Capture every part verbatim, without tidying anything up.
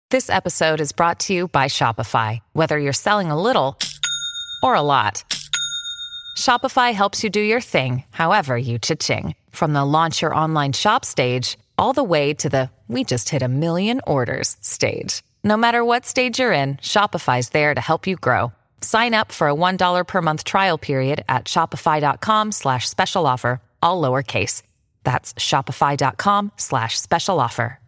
This episode is brought to you by Shopify. Whether you're selling a little or a lot, Shopify helps you do your thing, however you cha-ching. From the launch your online shop stage, all the way to the we just hit a million orders stage. No matter what stage you're in, Shopify's there to help you grow. Sign up for a one dollar per month trial period at shopify.com slash special offer, all lowercase. That's shopify.com slash special offer.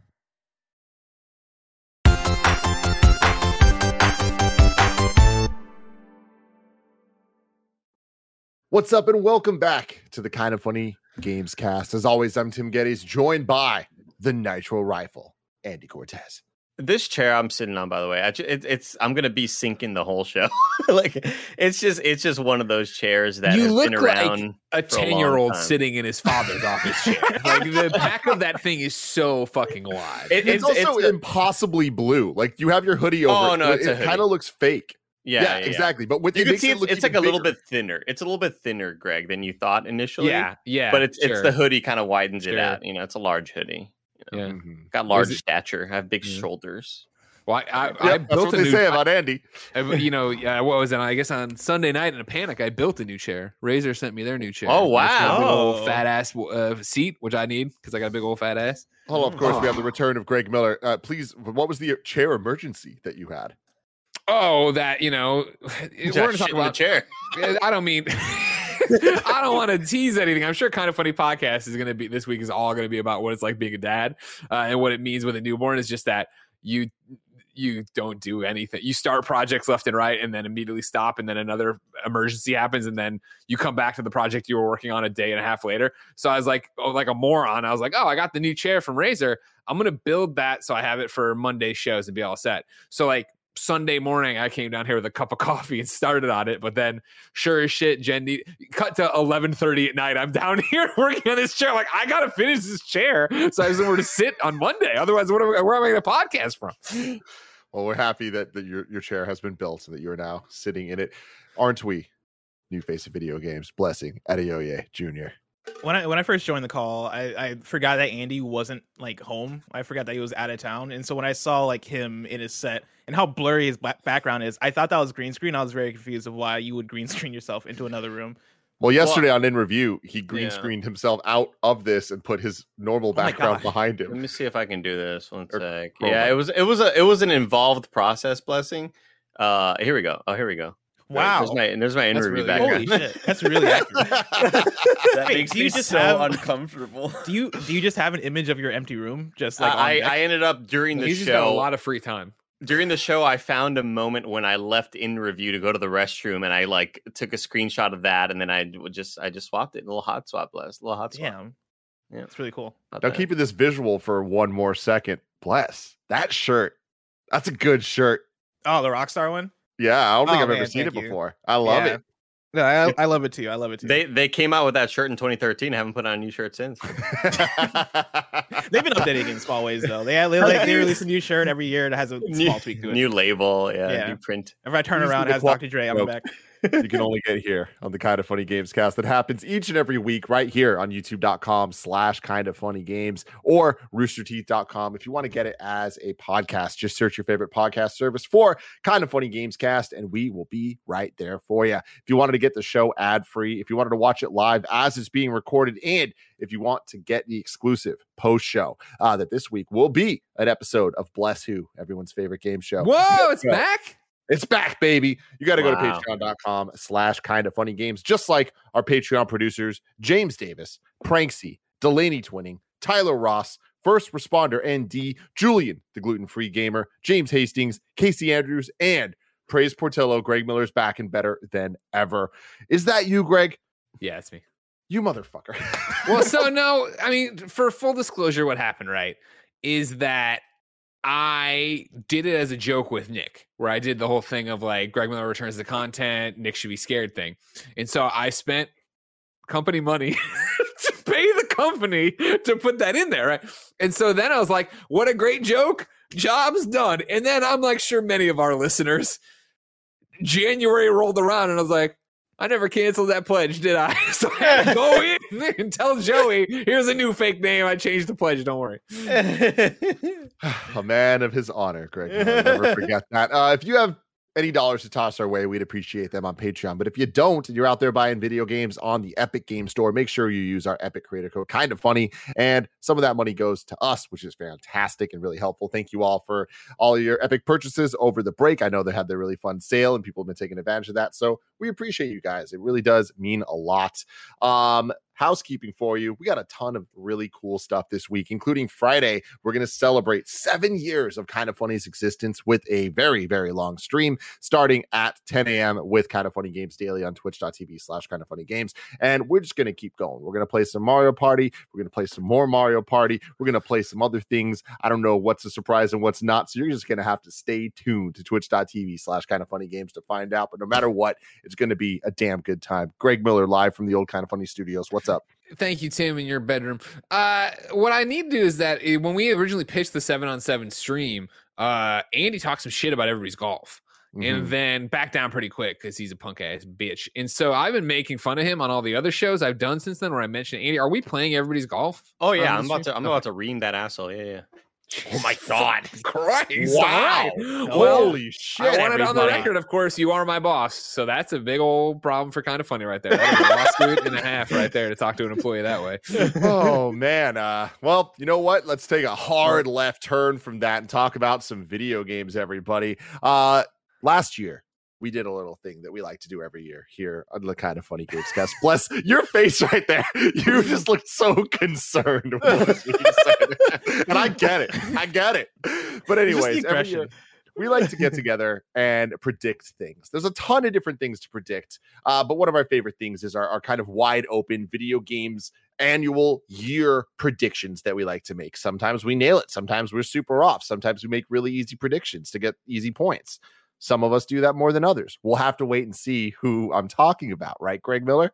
What's up and welcome back to the Kind of Funny Games cast. As always, I'm Tim Geddes, joined by the Nitro Rifle, Andy Cortez. This chair I'm sitting on, by the way, I, it, it's I'm gonna be sinking the whole show. Like it's just it's just one of those chairs that you has look been around like a ten-year-old sitting in his father's office chair. Like the back of that thing is so fucking wide. It, it's, it's also it's a, impossibly blue. Like you have your hoodie over. Oh no, it, it kind of looks fake. Yeah, yeah, yeah, exactly. But with you it can makes see it it's, look it's like a bigger. little bit thinner. It's a little bit thinner, Greg, than you thought initially. Yeah, yeah. But it's sure. it's the hoodie kind of widens Sure. it out. You know, it's a large hoodie. You know? Yeah, Mhm. Got large it- stature. I have big Yeah. shoulders. Well, I, I, Yep, I that's built what a they new. say about Andy. I, you know, yeah. What was it? I guess on Sunday night in a panic, I built a new chair. Razer sent me their new chair. Oh, It's got a big wow. old fat ass uh, seat, which I need because I got a big old fat ass. Hold on, of course, Oh. we have the return of Greg Miller. Uh, please, what was the chair emergency that you had? Oh, that you know, we're Just going to shit talk in the about. chair. I don't mean. I don't want to tease anything. I'm sure Kind of Funny podcast is going to be this week is all going to be about what it's like being a dad uh, and what it means with a newborn. Is just that you you don't do anything. You start projects left and right, and then immediately stop, and then another emergency happens, and then you come back to the project you were working on a day and a half later. So I was like, oh, like a moron. I was like, oh, I got the new chair from Razer. I'm going to build that so I have it for Monday shows and be all set. So like. Sunday morning, I came down here with a cup of coffee and started on it. But then, sure as shit, Jen need, cut to eleven thirty at night. I'm down here working on this chair. Like, I got to finish this chair. So I was somewhere to sit on Monday. Otherwise, what am I, where am I going to podcast from? Well, we're happy that, that your, your chair has been built and that you're now sitting in it. Aren't we? New face of video games. Blessing Adeoye Junior When I when I first joined the call, I, I forgot that Andy wasn't like home. I forgot that he was out of town, and so when I saw like him in his set and how blurry his back- background is, I thought that was green screen. I was very confused of why you would green screen yourself into another room. Well, yesterday on In Review, he green Yeah. screened himself out of this and put his normal my background gosh. behind Let him. me see if I can do this. One Or sec. Chroma. Yeah, it was it was a it was an involved process. Blessing. Uh, here we go. Oh, here we go. Wow, There's my there's my That's interview really background. holy shit, that's really accurate. That Wait, makes do you me just so have- uncomfortable. Do you do you just have an image of your empty room, just like Uh, on I, deck? I ended up during the He's just got a show. lot of free time. During the show, I found a moment when I left In Review to go to the restroom, and I like took a screenshot of that, and then I would just I just swapped it. A little hot swap, bless. A little hot swap. Damn, Yeah. it's really cool. Not Now, bad. keeping this visual for one more second. Bless. That shirt. That's a good shirt. Oh, the Rockstar one. Yeah, I don't think Oh, I've ever man, seen it thank you. before. I love Yeah. No, I, I love it too. I love it too. They they came out with that shirt in twenty thirteen. I haven't put on a new shirt since. it. They've been updating in small ways though. They they, like, they release a new shirt every year that has a new, small tweak to it. new label, yeah, Yeah. new print. If I turn These are around, the it has qual- Doctor Dre on my Nope. back. You can only get here on the Kind of Funny Games cast that happens each and every week right here on youtube.com slash kind of funny games or roosterteeth dot com. If you want to get it as a podcast, just search your favorite podcast service for Kind of Funny Games cast and we will be right there for you. If you wanted to get the show ad free, if you wanted to watch it live as it's being recorded, and if you want to get the exclusive post show uh, that this week will be an episode of Bless Who, everyone's favorite game show. Whoa, it's Yeah. back. It's back, baby. You got to go to Wow. patreon.com slash kind of funny games, just like our Patreon producers, James Davis, Pranksy, Delaney Twinning, Tyler Ross, First Responder N D, Julian, the gluten-free gamer, James Hastings, Casey Andrews, and Praise Portillo. Greg Miller's back and better than ever. Is that you, Greg? Yeah, it's me. You motherfucker. Well, so no, I mean, for full disclosure, what happened, right, is that I did it as a joke with Nick, where I did the whole thing of like Greg Miller returns the content, Nick should be scared thing. And so I spent company money to pay the company to put that in there, right? And so then I was like, what a great joke. Job's done. And then I'm like, sure, many of our listeners, January rolled around and I was like, I never canceled that pledge, did I? So I had to go in and tell Joey, here's a new fake name. I changed the pledge. Don't worry. A man of his honor, Greg. I'll never forget that. Uh, if you have any dollars to toss our way, we'd appreciate them on Patreon. But if you don't, and you're out there buying video games on the Epic Game Store, make sure you use our Epic creator code, Kind of Funny, and some of that money goes to us, which is fantastic and really helpful. Thank you all for all your Epic purchases over the break. I know they had their really fun sale, and people have been taking advantage of that, so we appreciate you guys. It really does mean a lot. Um, housekeeping for you. We got a ton of really cool stuff this week, including Friday. We're going to celebrate seven years of Kind of Funny's existence with a very, very long stream starting at ten a.m. with Kind of Funny Games Daily on twitch.tv slash Kind of Funny Games. And we're just going to keep going. We're going to play some Mario Party. We're going to play some more Mario Party. We're going to play some other things. I don't know what's a surprise and what's not. So you're just going to have to stay tuned to twitch.tv slash Kind of Funny Games to find out. But no matter what, it's going to be a damn good time. Greg Miller live from the old Kind of Funny studios. What's up? Thank you, Tim, in your bedroom. Uh, what I need to do is that uh, when we originally pitched the seven on seven stream, uh, Andy talked some shit about everybody's golf. Mm-hmm. And then back down pretty quick because he's a punk ass bitch. And so I've been making fun of him on all the other shows I've done since then where I mentioned Andy. Are we playing everybody's golf? Oh yeah, I'm about to I'm about to ream that asshole. Yeah, yeah. Oh my God, Christ! Wow! Right. Holy shit! I want it on the everybody. record, of course. You are my boss, so that's a big old problem for Kind of Funny right there. That is a lawsuit and a half right there to talk to an employee that way. Oh man! Uh, well, you know what? Let's take a hard left turn from that and talk about some video games, everybody. Uh, last year, we did a little thing that we like to do every year here on the Kind of Funny Games Cast. Bless your face right there. You just look so concerned with what was being said. And I get it. I get it. But anyways, every year, we like to get together and predict things. There's a ton of different things to predict. Uh, but one of our favorite things is our, our kind of wide open video games annual year predictions that we like to make. Sometimes we nail it. Sometimes we're super off. Sometimes we make really easy predictions to get easy points. Some of us do that more than others. We'll have to wait and see who I'm talking about, right, Greg Miller?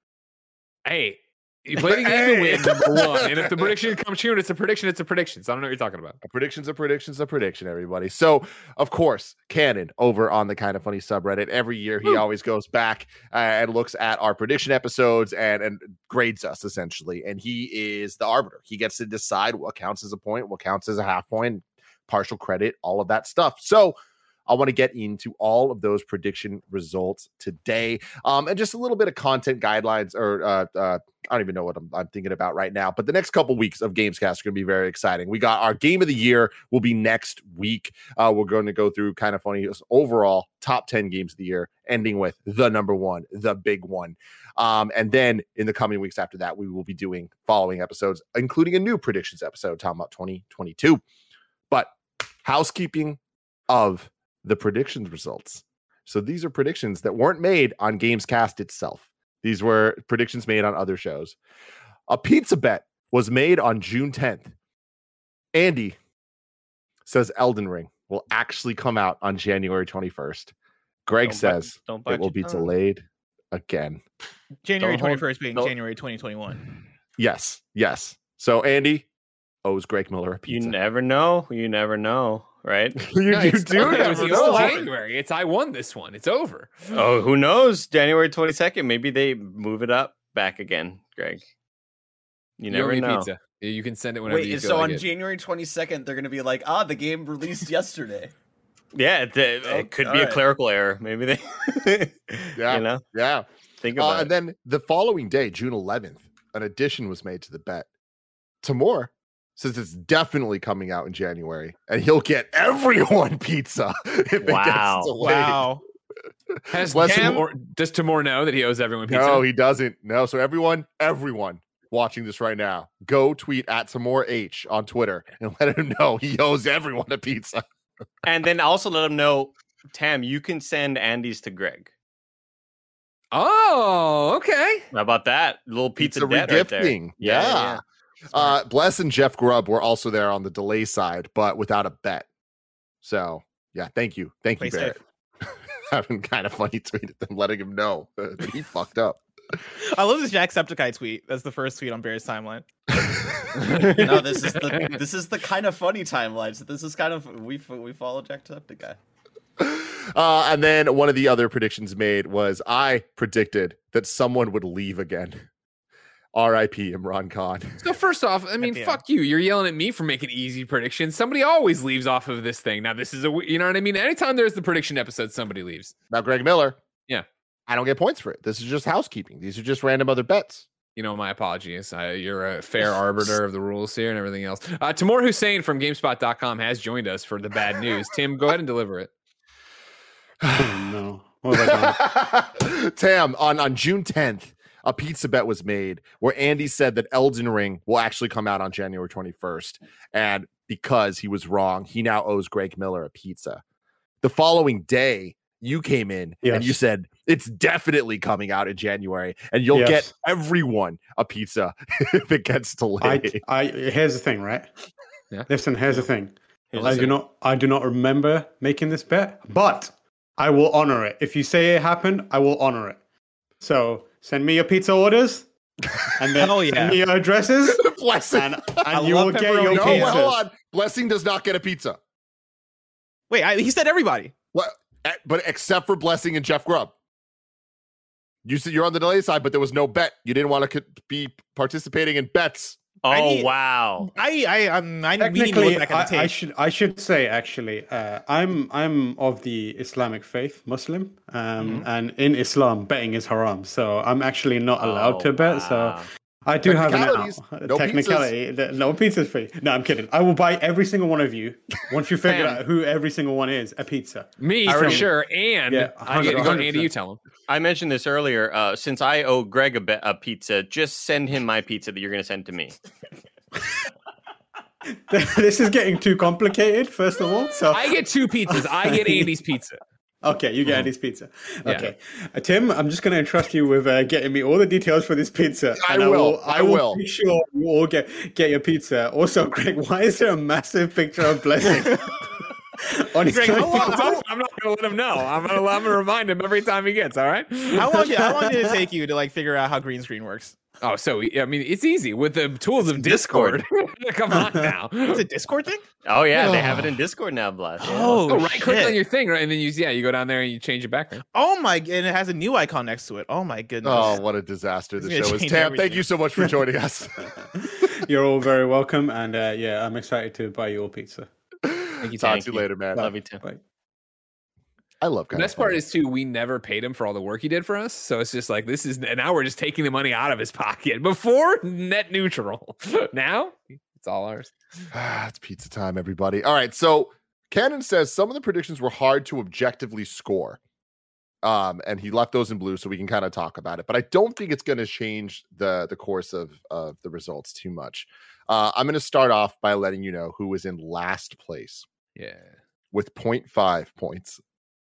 Hey, you play the game hey. to win, number one. And if the prediction comes true and it's a prediction, it's a prediction. So I don't know what you're talking about. A prediction's a prediction's a prediction, everybody. So, of course, Cannon over on the Kind of Funny subreddit, every year he Woo. always goes back uh, and looks at our prediction episodes and, and grades us, essentially. And he is the arbiter. He gets to decide what counts as a point, what counts as a half point, partial credit, all of that stuff. So, I want to get into all of those prediction results today, um, and just a little bit of content guidelines, or uh, uh, I don't even know what I'm, I'm thinking about right now. But the next couple weeks of Gamescast are going to be very exciting. We got our Game of the Year will be next week. Uh, we're going to go through Kind of Funny overall top ten games of the year, ending with the number one, the big one. Um, and then in the coming weeks after that, we will be doing following episodes, including a new predictions episode talking about twenty twenty-two. But housekeeping of the predictions results. So these are predictions that weren't made on Gamescast itself. These were predictions made on other shows. A pizza bet was made on June tenth. Andy says Elden Ring will actually come out on January twenty-first. Greg don't says don't it will be delayed again. January Don't hold- twenty-first being don't- January twenty twenty-one. Yes, yes. So Andy owes Greg Miller a You pizza. never know. You never know, right? you, No, you it's do not. It never was know. January. It's I won this one. It's over. Oh, who knows? January twenty-second. Maybe they move it up back again, Greg. You You never owe me know. pizza. You can send it whenever you Wait, feel so like on it. January twenty-second, they're going to be like, ah, the game released yesterday. Yeah, it, it Oh, could all be a right. clerical error. Maybe they, Yeah. you know, Yeah. think Uh, about and it. then the following day, June eleventh, an addition was made to the bet. Tamor says it's definitely coming out in January, and he'll get everyone pizza if it Wow. gets delayed. Wow. Has Bless him. Tamor, does Tamor know that he owes everyone pizza? No, he doesn't. No. So everyone, everyone watching this right now, go tweet at Tamor H on Twitter and let him know he owes everyone a pizza. And then also let them know, Tam, you can send Andy's to Greg. Oh, okay. How about that? Little pizza, Pizza debt right there. regifting. Yeah. Uh, Bless and Jeff Grubb were also there on the delay side, but without a bet. So yeah, thank you, thank Play you, Barrett. Having kind of funny tweeted them, letting him know that he fucked up. I love this Jacksepticeye tweet. That's the first tweet on Bear's timeline. No, this is the this is the kind of funny timeline. So this is kind of we we follow Jacksepticeye. Uh, and then one of the other predictions made was I predicted that someone would leave again. R I P Imran Khan. So first off, I mean, Yeah. fuck you. You're yelling at me for making easy predictions. Somebody always leaves off of this thing. Now, this is a, you know what I mean? Anytime there's the prediction episode, somebody leaves. Now, Greg Miller. Yeah. I don't get points for it. This is just housekeeping. These are just random other bets. You know, my apologies. I, you're a fair arbiter of the rules here and everything else. Uh, Timur Hussein from GameSpot dot com has joined us for the bad news. Tim, go ahead and deliver it. Oh, no. What have I done? Tam, on, on June tenth, a pizza bet was made where Andy said that Elden Ring will actually come out on January twenty-first. And because he was wrong, he now owes Greg Miller a pizza. The following day, you came in Yes. and you said it's definitely coming out in January and you'll Yes. get everyone a pizza if it gets delayed. I, I, here's the thing, right? Yeah. Listen, here's the thing. Here's I the do thing. not, I do not remember making this bet, but I will honor it. If you say it happened, I will honor it. So send me your pizza orders, and then Hell yeah. send me your addresses, Blessing. and, I and you love will get pepperoni your no, pizza. pizzas. hold on. Blessing does not get a pizza. Wait, I, he said everybody. What? Eh, But except for Blessing and Jeff Grubb. You said you're on the delay side, but there was no bet. You didn't want to co- be participating in bets. Oh I need- wow! I, I, I'm, I we need to Technically, look back at the I, I tape. should I should say actually, uh, I'm I'm of the Islamic faith, Muslim, um, Mm-hmm. and in Islam, betting is haram. So I'm actually not allowed Oh, to bet. So wow. I do have an Technicalities. out. No Technicality, the- no pizza's free. No, I'm kidding. I will buy every single one of you once you figure Sam. out who every single one is. A pizza. Me, I for already- sure. And Yeah, I get to go, one hundred Andy, you percent. tell him. I mentioned this earlier. Uh, since I owe Greg a, be- a pizza, just send him my pizza that you're going to send to me. This is getting too complicated. First of all, so I get two pizzas. I get Andy's pizza. okay, you get Andy's pizza. Yeah. Okay, uh, Tim, I'm just going to entrust you with uh, getting me all the details for this pizza. I and will, I I will. will. Make sure you all get get your pizza. Also, Greg, why is there a massive picture of Blessing on his Greg, how long- pizza? how- I'm not going to let him know. I'm going to I'm gonna remind him every time he gets, all right? How long, did, how long did it take you to like figure out how green screen works? Oh, so, I mean, it's easy with the tools of Discord. Come on now. It's a Discord thing. Oh yeah, they have it in Discord now, Blast. Yeah. Oh, Oh, right click shit. on your thing, right? And then you, yeah, you go down there and you change your background. Oh my! And it has a new icon next to it. Oh my goodness! Oh, what a disaster the It's gonna show is. change Tam, thank everything. you so much for joining us. You're all very welcome, and uh, yeah, I'm excited to buy you all pizza. Thank you, Talk Thank to you you. later, man. Love you too. Bye. I love The kind best part is too, we never paid him for all the work he did for us. So it's just like this is and now we're just taking the money out of his pocket. Before net neutral. Now it's all ours. Ah, it's pizza time, everybody. All right. So Cannon says some of the predictions were hard to objectively score. Um, and he left those in blue so we can kind of talk about it. But I don't think it's going to change the the course of, of the results too much. Uh, I'm going to start off by letting you know who was in last place Yeah. with zero point five points.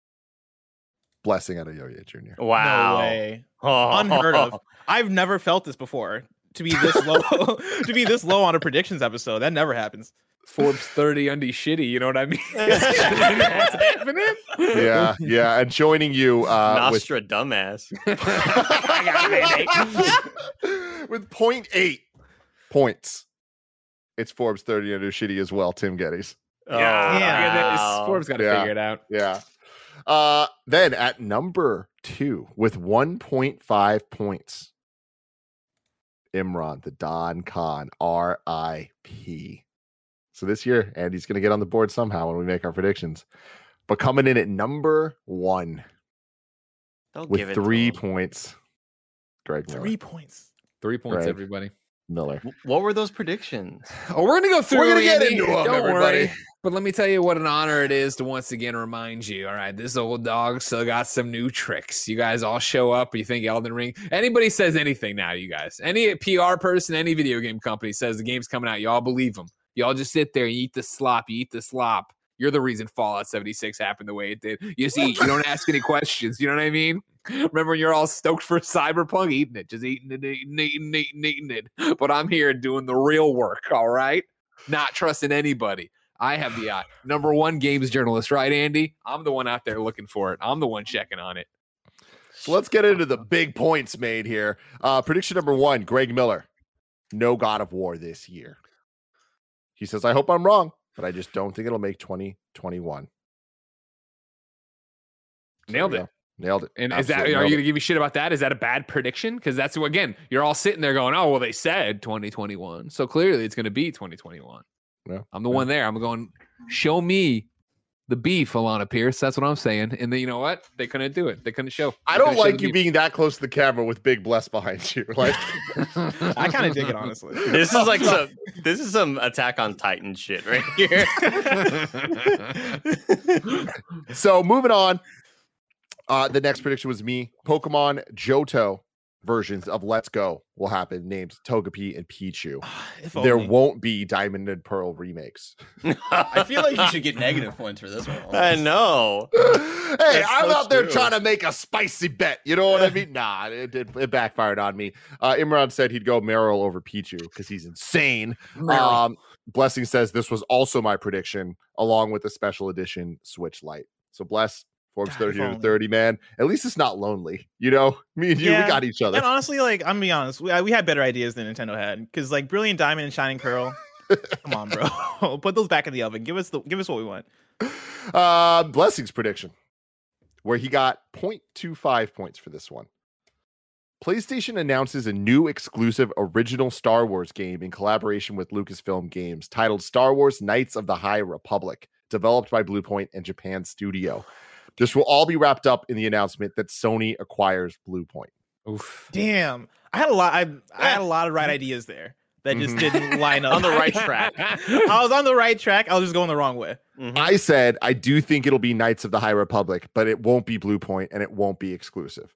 Blessing Adeoye Junior Wow. No way! Oh. Unheard of. I've never felt this before. To be this low, to be this low on a predictions episode, that never happens. Forbes thirty undie shitty, you know what I mean? What's happening? Yeah, yeah. And joining you uh, with Nostra dumbass. I got it, with zero point eight points. It's Forbes thirty under shitty as well, Tim Geddes. Oh, Yeah, Yeah. wow. Forbes got to Yeah. figure it out. Yeah. Uh, then at number two with one point five points, Imran, the Don Khan, R I P. So this year, Andy's going to get on the board somehow when we make our predictions. But coming in at number one Don't with give it to three him. points, Greg Miller. Three points. Three points, Right. everybody. Miller. What were those predictions? Oh, we're gonna go through. We're gonna get Andy. into 'em, Don't everybody. worry. But let me tell you what an honor it is to once again remind you. All right, this old dog still got some new tricks. You guys all show up. You think Elden Ring? Anybody says anything now? You guys? Any P R person, any video game company says the game's coming out? Y'all believe them? Y'all just sit there and eat the slop. You eat the slop. You're the reason Fallout seventy-six happened the way it did. You just eat. You don't ask any questions. You know what I mean? Remember when you're all stoked for Cyberpunk? Eating it. Just eating it, eating it, eating it, eating it. But I'm here doing the real work, all right? Not trusting anybody. I have the eye. Number one games journalist, right, Andy? I'm the one out there looking for it. I'm the one checking on it. So let's get into the big points made here. Uh, prediction number one, Greg Miller. No God of War this year. He says, I hope I'm wrong, but I just don't think it'll make twenty twenty-one. Nailed There we it. go. Nailed it. And Absolutely is that, are nailed you going it. to give me shit about that? Is that a bad prediction? Because that's, again, you're all sitting there going, oh, well, they said twenty twenty-one. So clearly it's going to be twenty twenty-one. Yeah. I'm the Yeah. one there. I'm going, show me the beef, Alana Pierce. That's what I'm saying. And then, you know what? They couldn't do it. They couldn't show. I They don't couldn't show like the you beef. being that close to the camera with Big Bless behind you. Like, I kind of dig it, honestly. This is like some this is some Attack on Titan shit right here. so moving on. Uh, the next prediction was me. Pokemon Johto versions of Let's Go will happen, named Togepi and Pichu. If There only. won't be Diamond and Pearl remakes. I feel like you should get negative points for this one. I know. Hey, That's I'm so out there true. trying to make a spicy bet. You know what I mean? Nah, it, did it backfired on me. Uh, Imran said he'd go Meryl over Pichu because he's insane. Um, Blessing says this was also my prediction, along with the special edition Switch Lite. So Bless, Forbes God, thirty if to only. thirty, man. At least it's not lonely. You know, me and you, Yeah. we got each other. And honestly, like I'm gonna be honest, we, we had better ideas than Nintendo had because like Brilliant Diamond and Shining Pearl. Come on, bro, put those back in the oven. Give us the give us what we want. Uh, Blessing's prediction, where he got zero point two five points for this one. PlayStation announces a new exclusive original Star Wars game in collaboration with Lucasfilm Games titled Star Wars Knights of the High Republic, developed by Bluepoint and Japan Studio. This will all be wrapped up in the announcement that Sony acquires Bluepoint. Oof. Damn, I had a lot. I, I had a lot of right ideas there that just Mhm. didn't line up On the right track. I was on the right track. I was just going the wrong way. Mhm. I said I do think it'll be Knights of the High Republic, but it won't be Bluepoint and it won't be exclusive.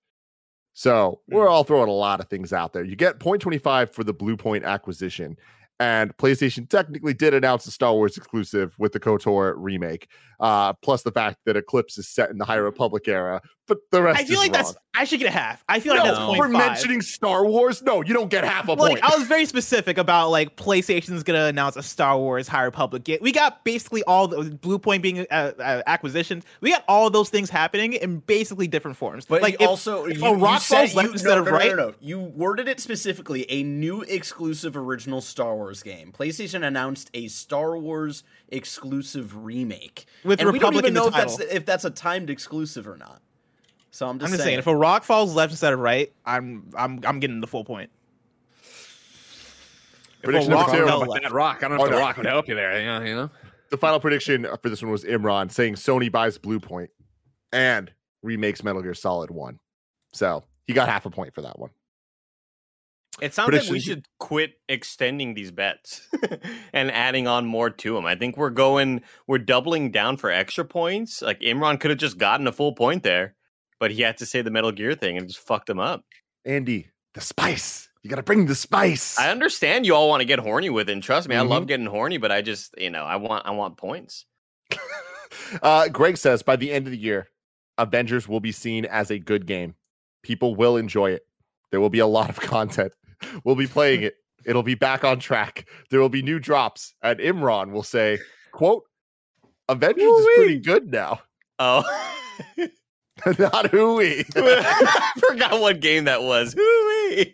So we're all throwing a lot of things out there. You get zero point two five for the Bluepoint acquisition. And PlayStation technically did announce a Star Wars exclusive with the KOTOR remake, uh, plus the fact that Eclipse is set in the High Republic era. But the rest I feel is like wrong. that's. I should get a half. I feel like no, that's point we're five. mentioning Star Wars. No, you don't get half a Like point. I was very specific about like PlayStation's gonna announce a Star Wars High Republic game. We got basically all the Bluepoint being uh, uh, acquisitions. We got all those things happening in basically different forms. But like you if, also, if you, a rock you said falls left you, instead no, of no, right. No, no, no. You worded it specifically a new exclusive original Star Wars game. PlayStation announced a Star Wars exclusive remake, With and we don't Republic even in the know if that's title. if that's a timed exclusive or not. So I'm just, I'm just saying. saying, if a rock falls left instead of right, I'm I'm I'm getting the full point. If a Prediction rock number two. fell But left- that rock, I don't know Oh, if the no. rock would help you there. You know, you know? The final prediction for this one was Imran saying Sony buys Bluepoint and remakes Metal Gear Solid one. So he got half a point for that one. It sounds like we Predictions- should quit extending these bets and adding on more to them. I think we're going, we're doubling down for extra points. Like Imran could have just gotten a full point there, but he had to say the Metal Gear thing and it just fucked him up. Andy, the spice. You got to bring the spice. I understand you all want to get horny with it. And trust me, I love getting horny, but I just, you know, I want, I want points. Uh, Greg says by the end of the year, Avengers will be seen as a good game. People will enjoy it. There will be a lot of content. We'll be playing it. It'll be back on track. There will be new drops. And Imran will say, quote, Avengers is pretty good now. Oh, Not hooey. I forgot what game that was. Hooey.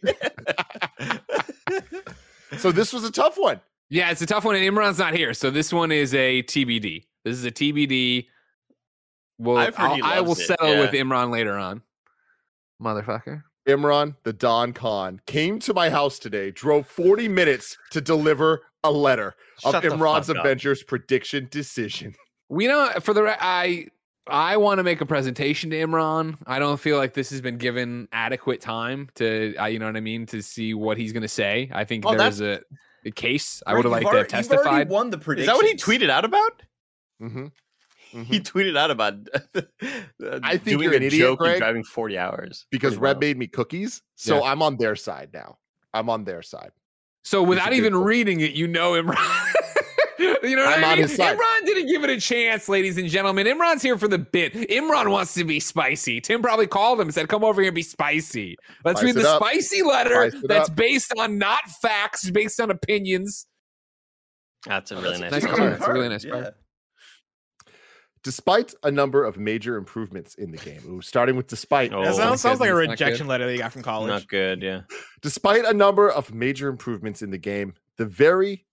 So this was a tough one. Yeah, it's a tough one, and Imran's not here, so this one is a T B D. This is a T B D. Well, I've heard he I'll- I will loves it, settle yeah. with Imran later on. Motherfucker. Imran, the Don Khan, came to my house today, drove forty minutes to deliver a letter Shut of the Imran's fuck up. Avengers prediction decision. We know for the re- I I want to make a presentation to Imran. I don't feel like this has been given adequate time to, uh, you know what I mean, to see what he's going to say. I think Well, there's a, a case I Right, would have you've liked to have already- you've already testified. won the Is prediction. that what he tweeted out about? Mm-hmm. He tweeted out about uh, I think doing you're a an idiot, joke and Greg, driving forty hours. Because Pretty Red wild. made me cookies, so Yeah. I'm on their side now. I'm on their side. So without good even point. reading it, you know Imran. You know what I'm I on mean? his side. Imran didn't give it a chance, ladies and gentlemen. Imran's here for the bit. Imran wants to be spicy. Tim probably called him and said, come over here and be spicy. Let's Spice read it the up. spicy letter Spice it that's up. based on not facts, based on opinions. That's a really nice. Nice card. card. It's a really nice yeah. card. Despite a number of major improvements in the game, ooh, starting with despite, Oh, That sounds, sounds like a goodness, not rejection letter that you got from college. Not good, yeah. despite a number of major improvements in the game, the very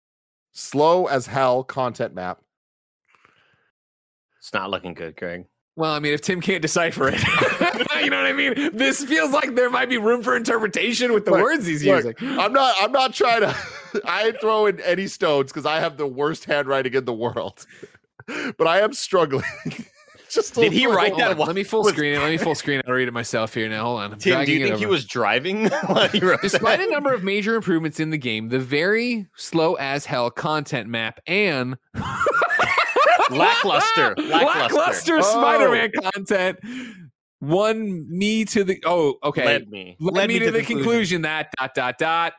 slow as hell content map It's not looking good, Greg. Well, I mean, if Tim can't decipher it, you know what I mean? This feels like there might be room for interpretation with the Look, words he's look, using. I'm not. I'm not trying to. I ain't throwing any stones because I have the worst handwriting in the world, but I am struggling. Just a Did he little. write that Hold on, one? let me full screen it. Let me full screen it. I'll read it myself here now. Hold on. I'm Tim, do dragging you it think he over. was driving while he wrote Despite that? a number of major improvements in the game, the very slow as hell content map and Lackluster. Lackluster. lackluster Oh. Spider-Man content won me to the oh okay Led me. led, Led me, to, the conclusion. that dot dot dot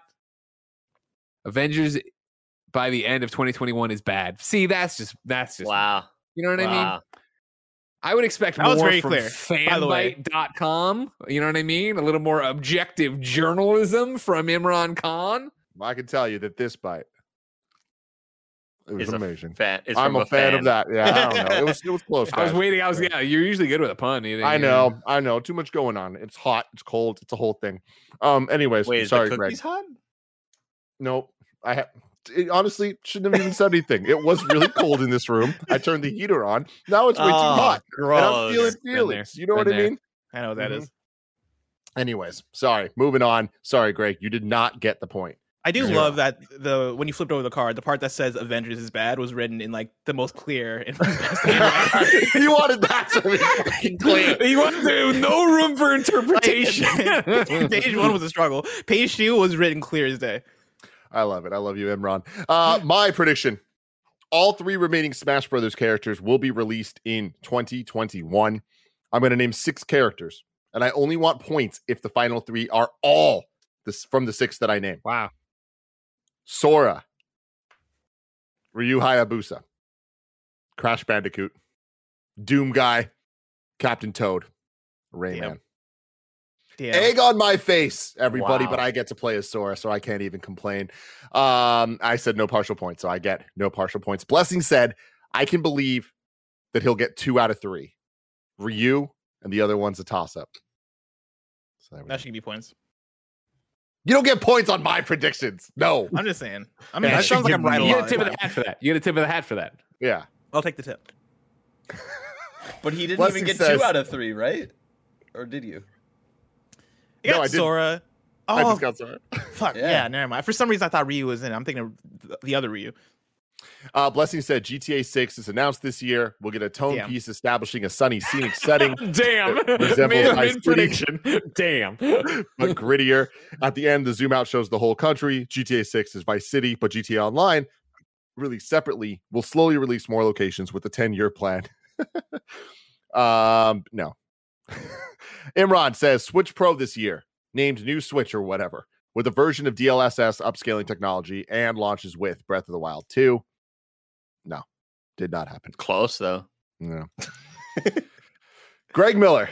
Avengers by the end of twenty twenty-one is bad. See, that's just that's just Wow. you know what I mean? Wow. I would expect That was more very from clear, by the way. fanbyte dot com. You know what I mean? A little more objective journalism from Imran Khan. I can tell you that this bite. It was Is a amazing. Fan. It's I'm from a fan, of that. Yeah, I don't know. It was it was close. I was guys. waiting. I was yeah. You're usually good with a pun. You I know. I know. Too much going on. It's hot. It's cold. It's a whole thing. Um. Anyways, Wait, is sorry, the Greg. cookies hot? Nope. I ha- it, honestly shouldn't have even said anything. It was really cold in this room. I turned the heater on. Now it's way too Oh, hot. And I'm gross. feeling Been there. feelings. You know Been what I there. mean? I know what that Mhm. is. Anyways, sorry. Moving on. Sorry, Greg. You did not get the point. I do Zero. love that the when you flipped over the card, the part that says Avengers is bad was written in like the most clear and best You wanted that to be fucking clear. You want to no room for interpretation. Page one was a struggle. Page two was written clear as day. I love it. I love you, Imran. Uh, my prediction: all three remaining Smash Brothers characters will be released in twenty twenty-one. I'm going to name six characters, and I only want points if the final three are all this from the six that I name. Wow. Sora, Ryu Hayabusa, Crash Bandicoot, Doom Guy, Captain Toad, Rayman. Damn. Yeah. Egg on my face, everybody, Wow. but I get to play as Sora, so I can't even complain. Um, I said no partial points, so I get no partial points. Blessing said, I can believe that he'll get two out of three. Ryu, and the other one's a toss-up. So there we That go. should be points. You don't get points on my predictions. No. I'm just saying. I mean, Yeah, that sounds like I'm right a You get a lot. tip of the hat for that. You get a tip of the hat for that. Yeah. I'll take the tip. But he didn't Blessing even get says- two out of three, right? Or did you? I got No, I didn't. Sora. I Oh, just got Sora. fuck. Yeah. Yeah. never mind. For some reason, I thought Ryu was in it. I'm thinking of the other Ryu. Uh, Blessing said G T A six is announced this year. We'll get a tone Damn. piece establishing a sunny scenic setting, Damn. Resembles Mid- Vice mid City. prediction. Damn. but grittier. At the end, the zoom out shows the whole country. G T A six is Vice City, but G T A Online, released separately, will slowly release more locations with a ten-year plan. um, no. Imran says Switch Pro this year, named new Switch or whatever, with a version of D L S S upscaling technology and launches with Breath of the Wild two. No, did not happen. Close though. No. Greg Miller.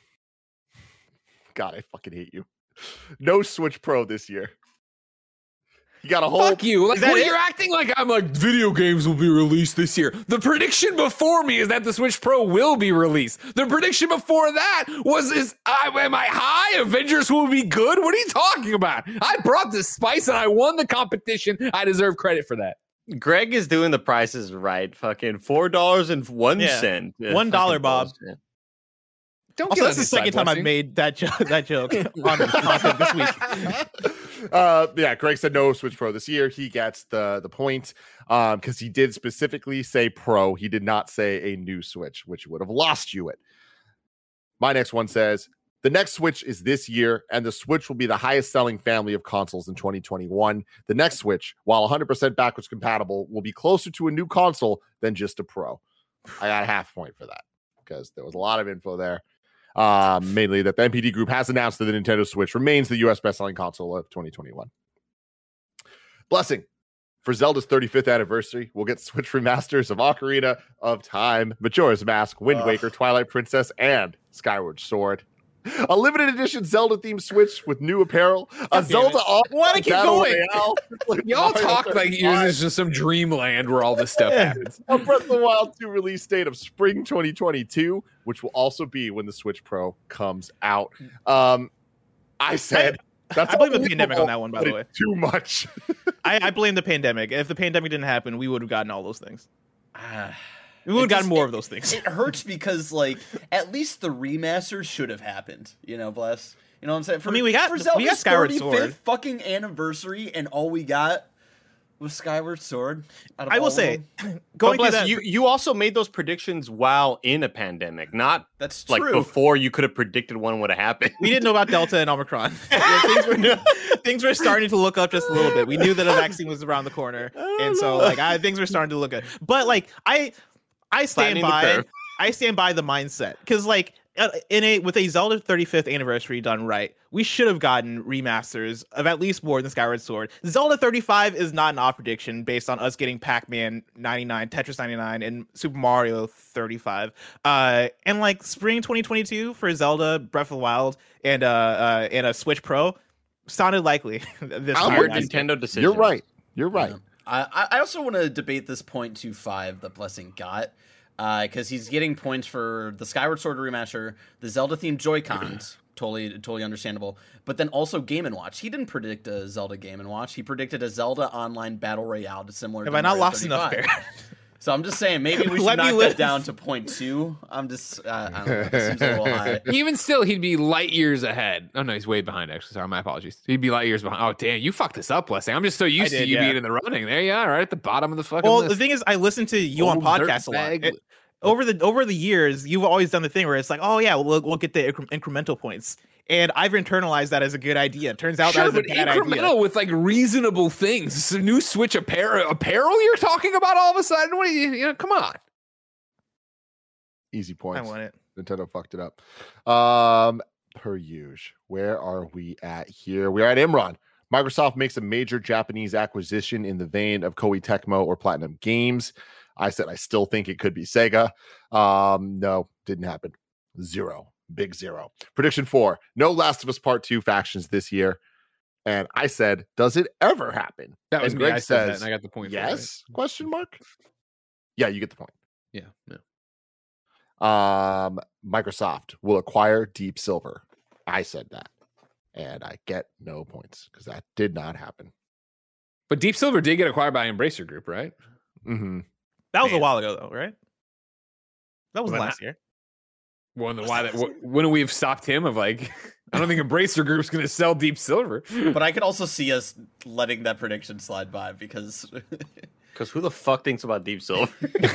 God, I fucking hate you. No Switch Pro this year. You got a whole. Fuck you. Like, that what, it? you're acting like I'm like, video games will be released this year. The prediction before me is that the Switch Pro will be released. The prediction before that was, is I, am I high? Avengers will be good? What are you talking about? I brought this spice and I won the competition. I deserve credit for that. Greg is doing the prices right. Fucking four dollars and one Yeah. cent. Yeah, One dollar, fucking Bob. bullshit. Don't Also, get that's on the his second side, time I've Blessing. made that joke. That joke on content this week. uh, yeah, Greg said no Switch Pro this year. He gets the the point um, because he did specifically say Pro. He did not say a new Switch, which would have lost you it. My next one says the next Switch is this year, and the Switch will be the highest selling family of consoles in twenty twenty-one. The next Switch, while one hundred percent backwards compatible, will be closer to a new console than just a Pro. I got a half point for that because there was a lot of info there. Um, mainly that the N P D Group has announced that the Nintendo Switch remains the U S best-selling console of twenty twenty-one. Blessing. For Zelda's thirty-fifth anniversary, we'll get Switch remasters of Ocarina of Time, Majora's Mask, Wind Ugh. Waker, Twilight Princess, and Skyward Sword. A limited edition Zelda-themed Switch with new apparel. A damn Zelda it. all Why do I keep Battle going? Royale. Y'all Mario talk like thirty-five. this is just some dreamland where all this stuff happens. A Breath of the Wild two release date of spring twenty twenty-two, which will also be when the Switch Pro comes out. Um, I said that's I blame the unbelievable, pandemic on that one, by but the way. it's too much. I, I blame the pandemic. If the pandemic didn't happen, we would have gotten all those things. Ah, We would have It gotten just- more it- of those things. It hurts because like at least the remaster should have happened. You know, bless. You know what I'm saying? For, I mean, we got- for we Zelda's got Skyward thirty-fifth Sword. fucking anniversary, and all we got was Skyward Sword. out of I will all of say, them. going but through bless, that, you, you also made those predictions while in a pandemic, not That's like true. before you could have predicted one would have happened. we didn't know about Delta and Omicron. Yeah, things, were, things were starting to look up just a little bit. We knew that a vaccine was around the corner, and so like I, things were starting to look good. But like I, I stand Flattening the by, curve. I stand by the mindset because like uh, in a with a Zelda thirty-fifth anniversary done right, we should have gotten remasters of at least more than Skyward Sword. Zelda thirty-five is not an off prediction based on us getting Pac-Man ninety-nine, Tetris ninety-nine, and Super Mario thirty-five. Uh, and like spring twenty twenty-two for Zelda Breath of the Wild and uh, uh and a Switch Pro sounded likely. This I'm time Weird last year. Nintendo decision. You're right. You're right. Yeah. I, I also want to debate this point two five that Blessing got, because he's getting points for the Skyward Sword remaster, the Zelda themed Joy Cons, totally totally understandable. But then also Game and Watch. He didn't predict a Zelda Game and Watch. He predicted a Zelda Online Battle Royale similar. Have to I not Mario lost enough, thirty-five. Bear? So I'm just saying maybe we should Let me knock live. that down to point two. I'm just uh, I don't know. This seems a little high. Even still, he'd be light years ahead. Oh no, he's way behind. Actually, sorry, my apologies. He'd be light years behind. Oh damn, you fucked this up, Blessing. I'm just so used I to did, you yeah. being in the running. There you are, right at the bottom of the fucking Well, list. the thing is, I listen to you on Old podcasts a lot. dirtbag. It- over the over the years, you've always done the thing where it's like, oh yeah, we'll we'll get the incre- incremental points, and I've internalized that as a good idea. Turns out Sure, that is a but bad incremental idea. with like reasonable things. It's a new Switch apparel. Apparel you're talking about all of a sudden? What are you? You know, come on. Easy I points. want it. Nintendo fucked it up. Um, per usual. Where are we at here? We're at Imran. Microsoft makes a major Japanese acquisition in the vein of Koei Tecmo or Platinum Games. I said I still think it could be Sega. Um, no, didn't happen. Zero. Big zero. Prediction four. No Last of Us Part two factions this year. And I said, does it ever happen? That was And me. Greg I said that, says, and I got the point. for it, right? Yes? Question mark? Yeah, you get the point. Yeah. No. Um, Microsoft will acquire Deep Silver. I said that. And I get no points because that did not happen. But Deep Silver did get acquired by Embracer Group, right? Mm-hmm. That was a Man. while ago, though, right? That was Well, last year. Well, then why that? wh- Wouldn't we have stopped him? Of like, I don't think Embracer Group's going to sell Deep Silver. But I could also see us letting that prediction slide by because Because who the fuck thinks about Deep Silver?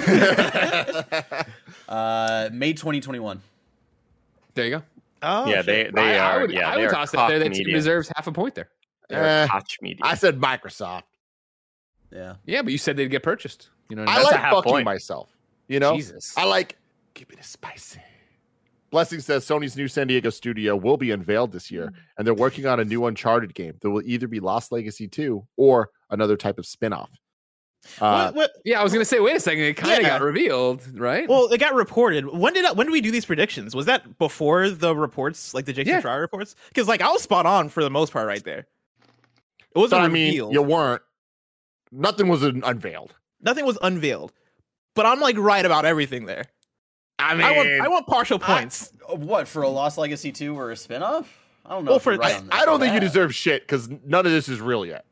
uh, May twenty twenty-one. There you go. Oh, yeah, shit. they they I, are. I would, yeah, I they would are toss that there. Koch That team media. deserves half a point there. They are Eh, Koch media. I said Microsoft. Yeah. Yeah, but you said they'd get purchased. You know, what I I mean? That's a like half fucking point. myself. You know? Jesus. I like keeping it spicy. Blessing says Sony's new San Diego studio will be unveiled this year, and they're working on a new Uncharted game that will either be Lost Legacy two or another type of spin-off. Uh, What- what- Yeah, I was gonna say, wait a second. It kind of Yeah. got revealed, right? well, it got reported. When did I, when did we do these predictions? Was that before the reports, like the Jake Yeah. Schreier reports? Because like I was spot on for the most part right there. It wasn't but I mean, revealed. you weren't. Nothing was un- unveiled. Nothing was unveiled, but I'm like right about everything there. I mean, I want I want partial I- points. Uh, What, for a Lost Legacy two or a spinoff? I don't know. Well, if you're for- right I, on that. I don't think you Yeah. deserve shit because none of this is real yet.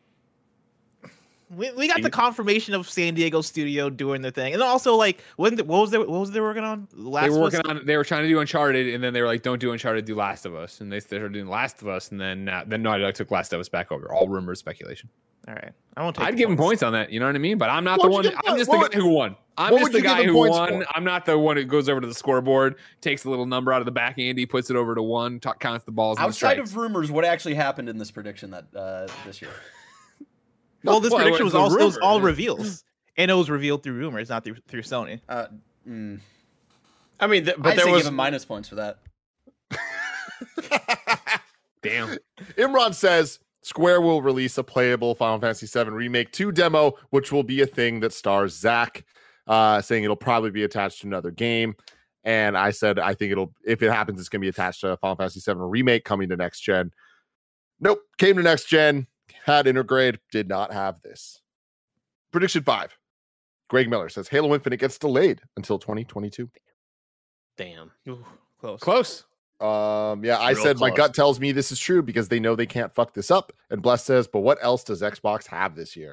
We, we got the confirmation of San Diego studio doing the thing, and then also like when the, what was they what was they working on? Last they were of Us? working on. They were trying to do Uncharted, and then they were like, "Don't do Uncharted, do Last of Us." And they started doing Last of Us, and then uh, then Naughty Dog took Last of Us back over. All rumors, speculation. All right, I won't take. I'd the give him points on that. You know what I mean? But I'm not What the would one. you give- I'm just what the would- guy who won. I'm what just would the you give guy him who points won. for? I'm not the one who goes over to the scoreboard, takes a little number out of the back. Andy puts it over to one, ta- counts the balls. and the Outside strikes. of rumors, what actually happened in this prediction that uh, this year? Well, this Well, prediction it was was a also it was rumor, all yeah. reveals, and it was revealed through rumors, not through through Sony. Uh, mm, I mean, th- but I'd there say was give him minus points for that. Damn. Imran says Square will release a playable Final Fantasy seven Remake two demo, which will be a thing that stars Zach, uh, saying it'll probably be attached to another game. And I said, I think it'll, if it happens, it's going to be attached to Final Fantasy seven Remake coming to next gen. Nope. Came to next gen, had Intergrade, did not have this. Prediction five. Greg Miller says Halo Infinite gets delayed until twenty twenty-two. damn. Ooh, close. Close. Um, yeah, I Real said my close. gut tells me this is true because they know they can't fuck this up. And Bless says, but what else does Xbox have this year?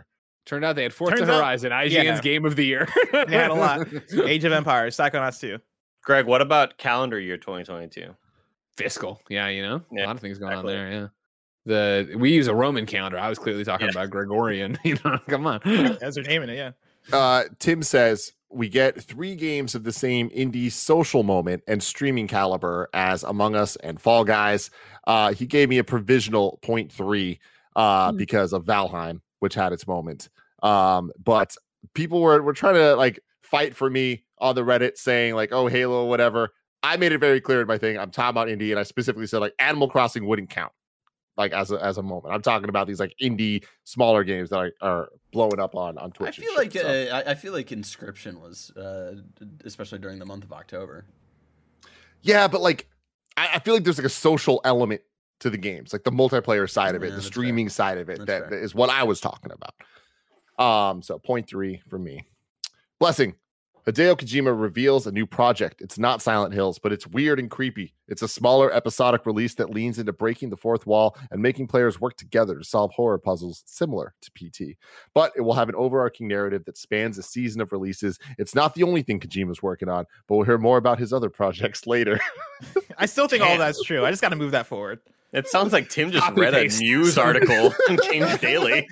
Turned out they had Forza Turns out- Horizon, I G N's yeah. game of the year. They had a lot. Age of Empires, Psychonauts two. Greg, what about calendar year twenty twenty-two? Fiscal, yeah, you know, Yeah, a lot of things going exactly. on there. Yeah, the we use a Roman calendar. I was clearly talking Yeah. about Gregorian. You know, come on. As they're naming it, yeah. Uh, Tim says we get three games of the same indie social moment and streaming caliber as Among Us and Fall Guys. Uh, he gave me a provisional point three uh, Hmm. because of Valheim, which had its moment. Um, but people were were trying to like fight for me on the Reddit, saying like, "Oh, Halo, whatever." I made it very clear in my thing. I'm talking about indie, and I specifically said like Animal Crossing wouldn't count, like as a as a moment. I'm talking about these like indie smaller games that are, are blowing up on on I Twitch. and feel like shit, so. uh, I I feel like Inscription was, uh, especially during the month of October. Yeah, but like I, I feel like there's like a social element to the games, like the multiplayer side of it, Yeah, the that's streaming side of it. That's That, fair. that is what I was talking about. Um, so point three for me. Blessing. Hideo Kojima reveals a new project. It's not Silent Hills, but it's weird and creepy. It's a smaller episodic release that leans into breaking the fourth wall and making players work together to solve horror puzzles similar to P T. But it will have an overarching narrative that spans a season of releases. It's not the only thing Kojima's working on, but we'll hear more about his other projects later. I still think all Damn. that's true. I just got to move that forward. It sounds like Tim just Copy read a paste. news article on Games Daily.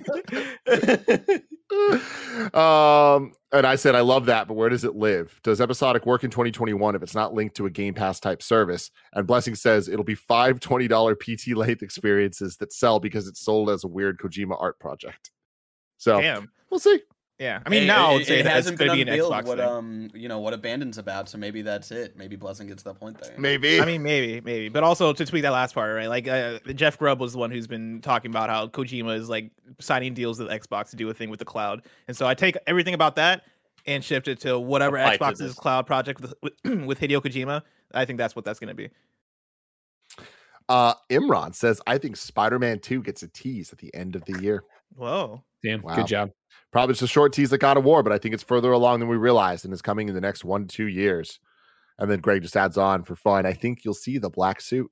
um, and I said, I love that, but where does it live? Does episodic work in twenty twenty-one if it's not linked to a Game Pass type service? And Blessing says it'll be five twenty dollars P T length experiences that sell because it's sold as a weird Kojima art project. So Damn. we'll see. Yeah. I mean, It- now I it, would say it that's hasn't going been to be an unveiled Xbox what thing. um you know what Abandon's about, so maybe that's it. Maybe Blessing gets to that point there. Maybe. I mean, maybe, maybe, but also to tweak that last part, right? Like, uh, Jeff Grubb was the one who's been talking about how Kojima is like signing deals with Xbox to do a thing with the cloud, and so I take everything about that and shift it to whatever Apply to Xbox's this. cloud project with, with Hideo Kojima. I think that's what that's going to be. uh, Imran says, I think Spider-Man two gets a tease at the end of the year. Whoa. Damn, Wow. good job. Probably just a short tease like God of War, but I think it's further along than we realized and is coming in the next one to two years. And then Greg just adds on for fun. I think you'll see the black suit.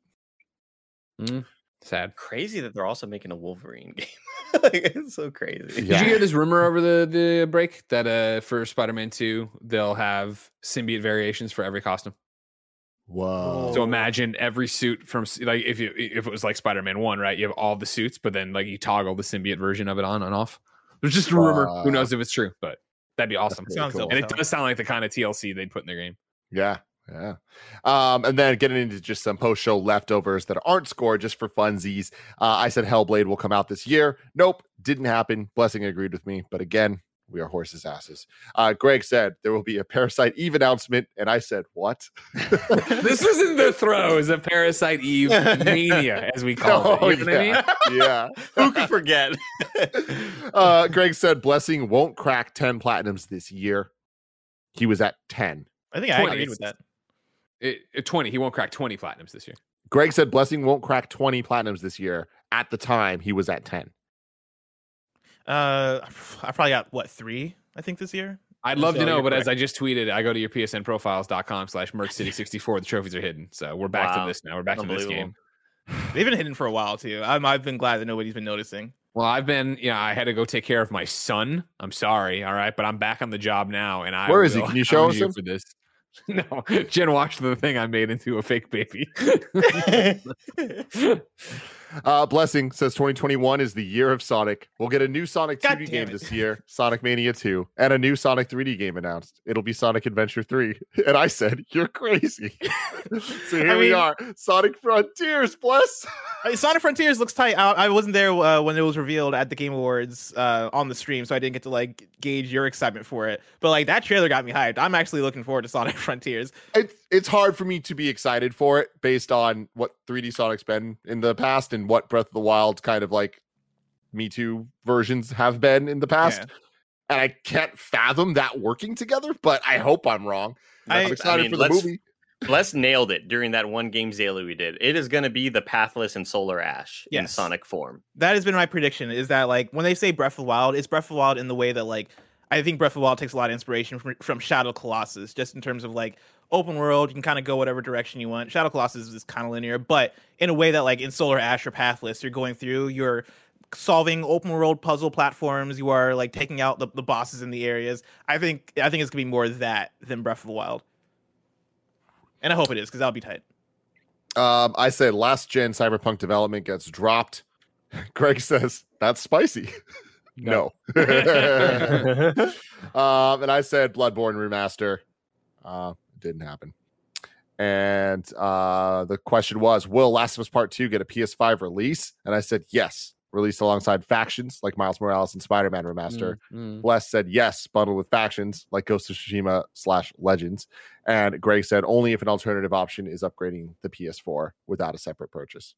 Sad. Crazy that they're also making a Wolverine game. Like, it's so crazy. Yeah. Did you hear this rumor over the, the break that uh for Spider-Man two they'll have symbiote variations for every costume? Whoa. So imagine every suit from like if you if it was like Spider-Man one, right? You have all the suits, but then like you toggle the symbiote version of it on and off. There's just a rumor. Who Wow. knows if it's true, but that'd be awesome. That's Sounds cool. dope. And it does sound like the kind of T L C they'd put in their game. Yeah, yeah. Um, and then getting into just some post-show leftovers that aren't scored just for funsies. Uh, I said Hellblade will come out this year. Nope, didn't happen. Blessing agreed with me, but again, we are horses' asses. Uh, Greg said there will be a Parasite Eve announcement, and I said what? This is in the throes of Parasite Eve mania, as we call it. Oh, You know what I mean? yeah. Who could forget? uh, Greg said Blessing won't crack ten platinums this year. He was at ten. I think I twenty. agreed with that. It, it- twenty. He won't crack twenty platinums this year. Greg said Blessing won't crack twenty platinums this year. At the time, he was at ten. Uh, I probably got what three? I think this year. I'd love So to know, you're but as correct. I just tweeted, I go to your P S N profiles dot com slash Merc City sixty-four. The trophies are hidden. So we're back Wow. to this now. We're back to this Unbelievable. game. They've been hidden for a while too. I'm, I've been glad that nobody's been noticing. Well, I've been, yeah, I had to go take care of my son. I'm sorry. All right. But I'm back on the job now. And I Where is he? will Can you show hound us you him? for this? No, Jen watched the thing I made into a fake baby. Uh, Blessing says twenty twenty-one is the year of Sonic. We'll get a new Sonic God two D damn game it. this year, Sonic Mania two, and a new Sonic three D game announced. It'll be Sonic Adventure three. And I said, you're crazy. So here I we mean- are. Sonic Frontiers, bless. I mean, Sonic Frontiers looks tight. I, I wasn't there uh, when it was revealed at the Game Awards uh, on the stream, so I didn't get to like gauge your excitement for it. But like that trailer got me hyped. I'm actually looking forward to Sonic Frontiers. It's it's hard for me to be excited for it based on what three D Sonic's been in the past and what Breath of the Wild's kind of like Me Too versions have been in the past. Yeah. And I can't fathom that working together, but I hope I'm wrong. I- I'm excited I mean, for the let's- movie. Les nailed it during that one Games Daily we did. It is going to be the Pathless and Solar Ash in Yes. Sonic form. That has been my prediction. Is that like when they say Breath of the Wild, it's Breath of the Wild in the way that like I think Breath of the Wild takes a lot of inspiration from, from Shadow Colossus, just in terms of like open world. You can kind of go whatever direction you want. Shadow Colossus is kind of linear, but in a way that like in Solar Ash or Pathless, you're going through, you're solving open world puzzle platforms. You are like taking out the, the bosses in the areas. I think I think it's gonna be more that than Breath of the Wild, and I hope it is because that'll be tight. Um, I said last gen Cyberpunk development gets dropped. Greg says that's spicy. No. um, and I said Bloodborne remaster. Uh, didn't happen. And uh, the question was, will Last of Us Part two get a P S five release? And I said yes, released alongside Factions like Miles Morales and Spider-Man remaster. Mm, mm. Bless said yes, bundled with Factions like Ghost of Tsushima slash Legends. And Greg said only if an alternative option is upgrading the P S four without a separate purchase.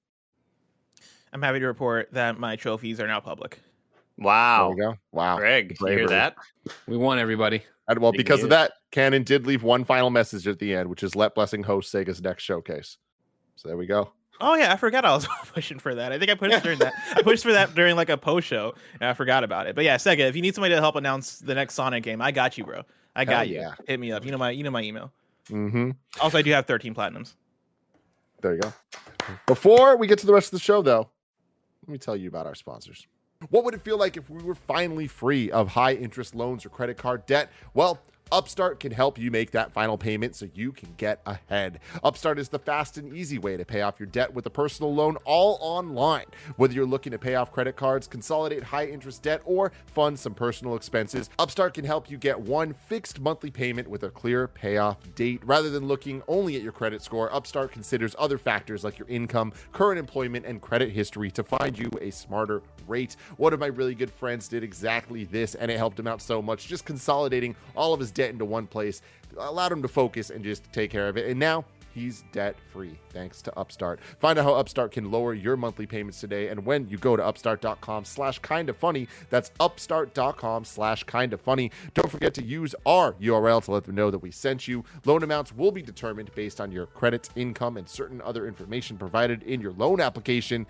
I'm happy to report that my trophies are now public. Wow. There we go. Wow. Greg, you hear Bravery. that? We won, everybody. And well, Big because deal. of that, Canon did leave one final message at the end, which is let Blessing host Sega's next showcase. So there we go. Oh yeah, I forgot I was pushing for that. I think I pushed during that. I pushed for that during like a post show, and I forgot about it. But yeah, Sega, if you need somebody to help announce the next Sonic game, I got you, bro. I got Hell you. yeah. Hit me up. You know my you know my email. Mm-hmm. Also, I do have thirteen platinums. There you go. Before we get to the rest of the show, though, let me tell you about our sponsors. What would it feel like if we were finally free of high interest loans or credit card debt? Well, Upstart can help you make that final payment so you can get ahead. Upstart is the fast and easy way to pay off your debt with a personal loan all online. Whether you're looking to pay off credit cards, consolidate high interest debt, or fund some personal expenses, Upstart can help you get one fixed monthly payment with a clear payoff date. Rather than looking only at your credit score, Upstart considers other factors like your income, current employment, and credit history to find you a smarter rate. One of my really good friends did exactly this, and it helped him out so much. Just consolidating all of his debt into one place allowed him to focus and just take care of it. And now he's debt free thanks to Upstart. Find out how Upstart can lower your monthly payments today. And when you go to upstart.com slash kind of funny, that's upstart.com slash kind of funny. Don't forget to use our U R L to let them know that we sent you. Loan amounts will be determined based on your credit, income, and certain other information provided in your loan application.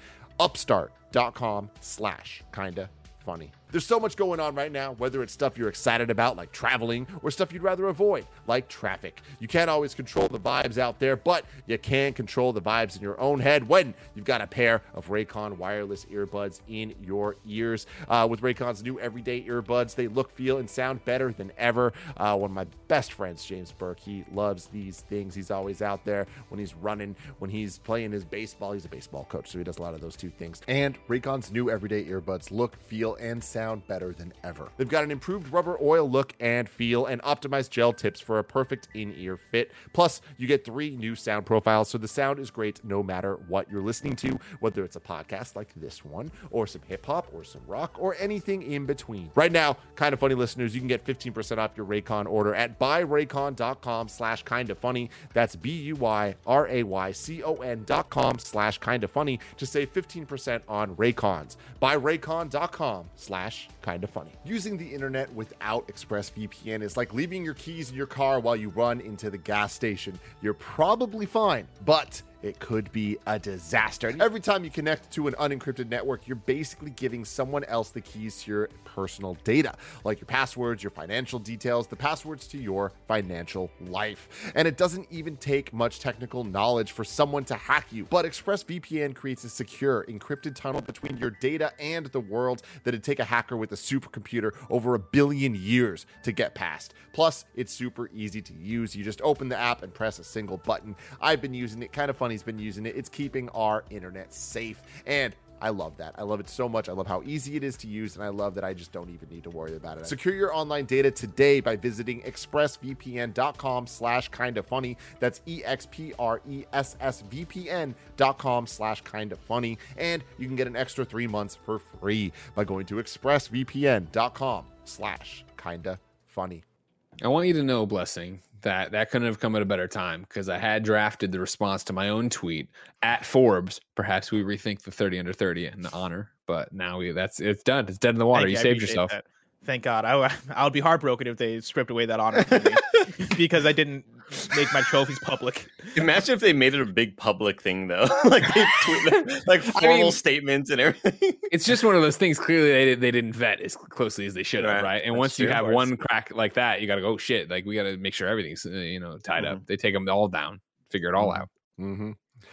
Upstart.com slash kinda funny. There's so much going on right now, whether it's stuff you're excited about, like traveling, or stuff you'd rather avoid, like traffic. You can't always control the vibes out there, but you can control the vibes in your own head when you've got a pair of Raycon wireless earbuds in your ears. Uh, with Raycon's new everyday earbuds, they look, feel, and sound better than ever. Uh, one of my best friends, James Burke, he loves these things. He's always out there when he's running, when he's playing his baseball. He's a baseball coach, so he does a lot of those two things. And Raycon's new everyday earbuds look, feel, and sound better than ever. They've got an improved rubber oil look and feel and optimized gel tips for a perfect in-ear fit. Plus, you get three new sound profiles, so the sound is great no matter what you're listening to, whether it's a podcast like this one, or some hip-hop, or some rock, or anything in between. Right now, Kind of Funny listeners, you can get fifteen percent off your Raycon order at buyraycon.com slash kind of funny. That's B-U-Y-R-A-Y-C-O-N dot com slash kind of funny to save fifteen percent on Raycons. Buyraycon.com slash kind of funny. Using the internet without ExpressVPN is like leaving your keys in your car while you run into the gas station. You're probably fine, but it could be a disaster. Every time you connect to an unencrypted network, you're basically giving someone else the keys to your personal data, like your passwords, your financial details, the passwords to your financial life. And it doesn't even take much technical knowledge for someone to hack you. But ExpressVPN creates a secure, encrypted tunnel between your data and the world that'd take a hacker with a supercomputer over a billion years to get past. Plus, it's super easy to use. You just open the app and press a single button. I've been using it. Kind of Funny's been using it. It's keeping our internet safe. And I love that. I love it so much. I love how easy it is to use, and I love that I just don't even need to worry about it. Secure your online data today by visiting expressvpn.com slash kind of funny. That's E-X-P-R-E-S-S-V-P-N dot com slash kind of funny. And you can get an extra three months for free by going to expressvpn.com slash kind of funny. I want you to know, Blessing, that that couldn't have come at a better time because I had drafted the response to my own tweet at Forbes. Perhaps we rethink the thirty under thirty in honor, but now we that's it's done. It's dead in the water. Thank you I saved appreciate yourself. that. Thank God. I, I would be heartbroken if they stripped away that honor from me because I didn't make my trophies public. Imagine if they made it a big public thing, though. Like they tweet, like formal I mean, statements and everything. It's just one of those things. Clearly, they did, they didn't vet as closely as they should have, Right. right? And That's once you true, have of course. one crack like that, you got to go, oh, shit. Like we got to make sure everything's uh, you know tied up. They take them all down, figure it all out. Mm-hmm.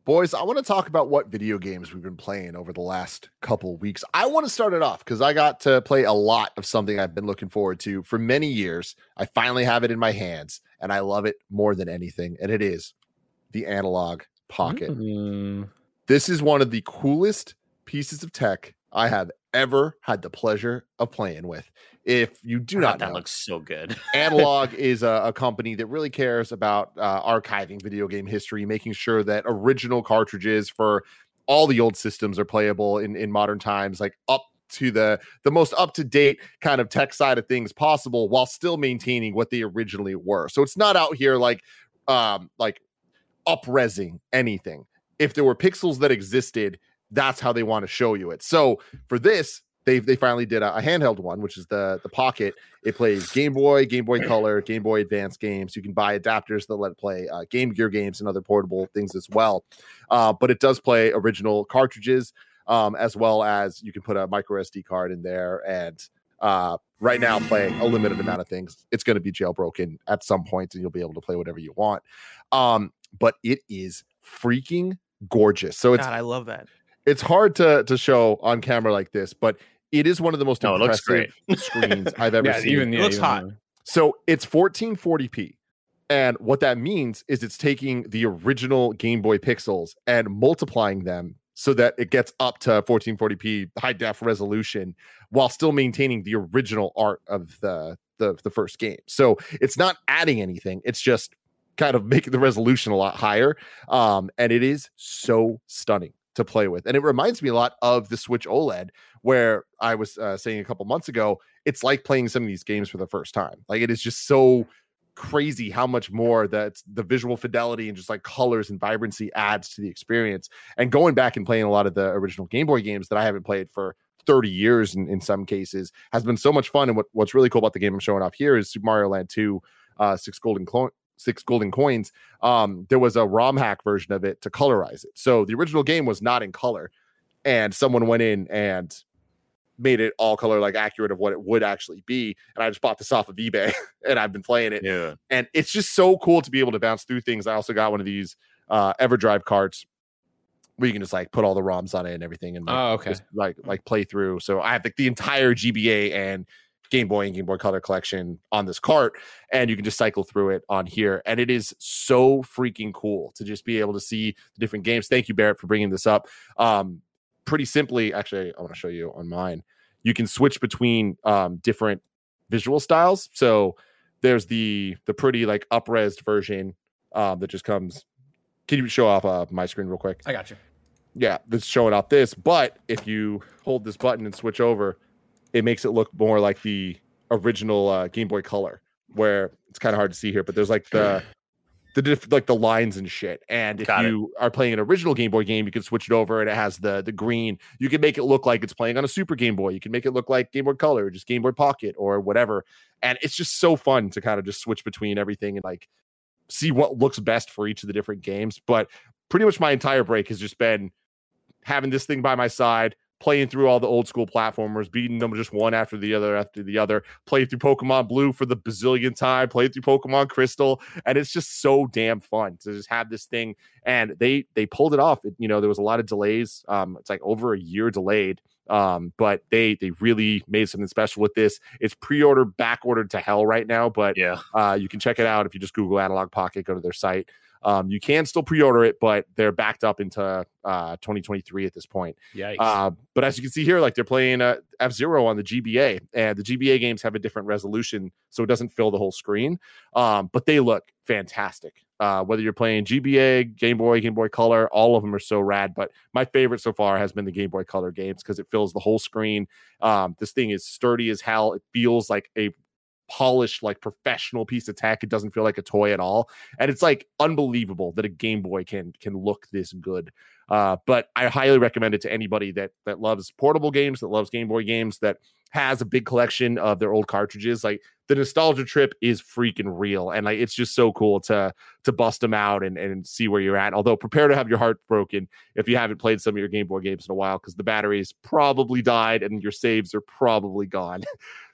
Boys, I want to talk about what video games we've been playing over the last couple weeks. I want to start it off because I got to play a lot of something I've been looking forward to for many years. I finally have it in my hands, and I love it more than anything, and it is the Analog Pocket. Mm. This is one of the coolest pieces of tech I have ever had the pleasure of playing with. If you do God, not that know, looks so good. Analog is a, a company that really cares about uh, archiving video game history, making sure that original cartridges for all the old systems are playable in, in modern times, like up to the, the most up-to-date kind of tech side of things possible, while still maintaining what they originally were. So it's not out here like um, like up-resing anything. If there were pixels that existed, that's how they want to show you it. So for this, they they finally did a, a handheld one, which is the the Pocket. It plays Game Boy, Game Boy Color, Game Boy Advance games. You can buy adapters that let it play uh, Game Gear games and other portable things as well. Uh, but it does play original cartridges, um, as well as you can put a micro S D card in there and uh, right now play a limited amount of things. It's going to be jailbroken at some point, and you'll be able to play whatever you want. Um, but it is freaking gorgeous. So it's God, I love that. It's hard to to show on camera like this, but it is one of the most no, impressive screens I've ever Yeah, seen. even, yeah, It looks even, hot. So it's fourteen forty p. And what that means is it's taking the original Game Boy pixels and multiplying them so that it gets up to fourteen forty p high def resolution while still maintaining the original art of the, the, the first game. So it's not adding anything. It's just kind of making the resolution a lot higher. Um, and it is so stunning to play with. And it reminds me a lot of the Switch OLED, where I was uh, saying a couple months ago, it's like playing some of these games for the first time. Like, it is just so crazy how much more that the visual fidelity and just like colors and vibrancy adds to the experience. And going back and playing a lot of the original Game Boy games that I haven't played for thirty years in, in some cases has been so much fun. And what, what's really cool about the game I'm showing off here is Super Mario Land two, uh, six golden clo- six golden coins. Um, there was a ROM hack version of it to colorize it. So the original game was not in color, and someone went in and made it all color, like accurate of what it would actually be. And I just bought this off of eBay and I've been playing it. Yeah. And it's just so cool to be able to bounce through things. I also got one of these uh, EverDrive carts where you can just like put all the ROMs on it and everything, and like, Oh, okay. just, like like play through. So I have like the entire G B A and Game Boy and Game Boy Color collection on this cart, and you can just cycle through it on here. And it is so freaking cool to just be able to see the different games. Thank you, Barrett, for bringing this up. Um, pretty simply, actually, I want to show you on mine. You can switch between um, different visual styles. So there's the the pretty like up-resed version um, that just comes. Can you show off uh, my screen real quick? I got you. Yeah, that's showing off this. But if you hold this button and switch over, it makes it look more like the original uh, Game Boy Color, where it's kind of hard to see here, but there's like the the diff- like the lines and shit. And if Got you are playing an original Game Boy game, you can switch it over and it has the the green. You can make it look like it's playing on a Super Game Boy. You can make it look like Game Boy Color, or just Game Boy Pocket, or whatever. And it's just so fun to kind of just switch between everything and like see what looks best for each of the different games. But pretty much my entire break has just been having this thing by my side, playing through all the old school platformers, beating them just one after the other after the other, playing through Pokemon Blue for the bazillion time, playing through Pokemon Crystal, and it's just so damn fun to just have this thing. And they they pulled it off. It, you know, there was a lot of delays. Um, it's like over a year delayed, um, but they they really made something special with this. It's pre-order, back ordered to hell right now, but Yeah. uh, you can check it out if you just Google Analog Pocket, go to their site. Um, you can still pre-order it, but they're backed up into uh, twenty twenty-three at this point. Yikes. Uh, but as you can see here, like they're playing uh, F-Zero on the G B A, and the G B A games have a different resolution, so it doesn't fill the whole screen. Um, but they look fantastic. Uh, whether you're playing G B A, Game Boy, Game Boy Color, all of them are so rad. But my favorite so far has been the Game Boy Color games because it fills the whole screen. Um, this thing is sturdy as hell. It feels like a polished, like professional piece of tech. It doesn't feel like a toy at all, and it's like unbelievable that a Game Boy can can look this good. Uh, but I highly recommend it to anybody that that loves portable games, that loves Game Boy games, that has a big collection of their old cartridges. Like, the nostalgia trip is freaking real, and like it's just so cool to to bust them out and and see where you're at. Although prepare to have your heart broken if you haven't played some of your Game Boy games in a while, because the batteries probably died and your saves are probably gone.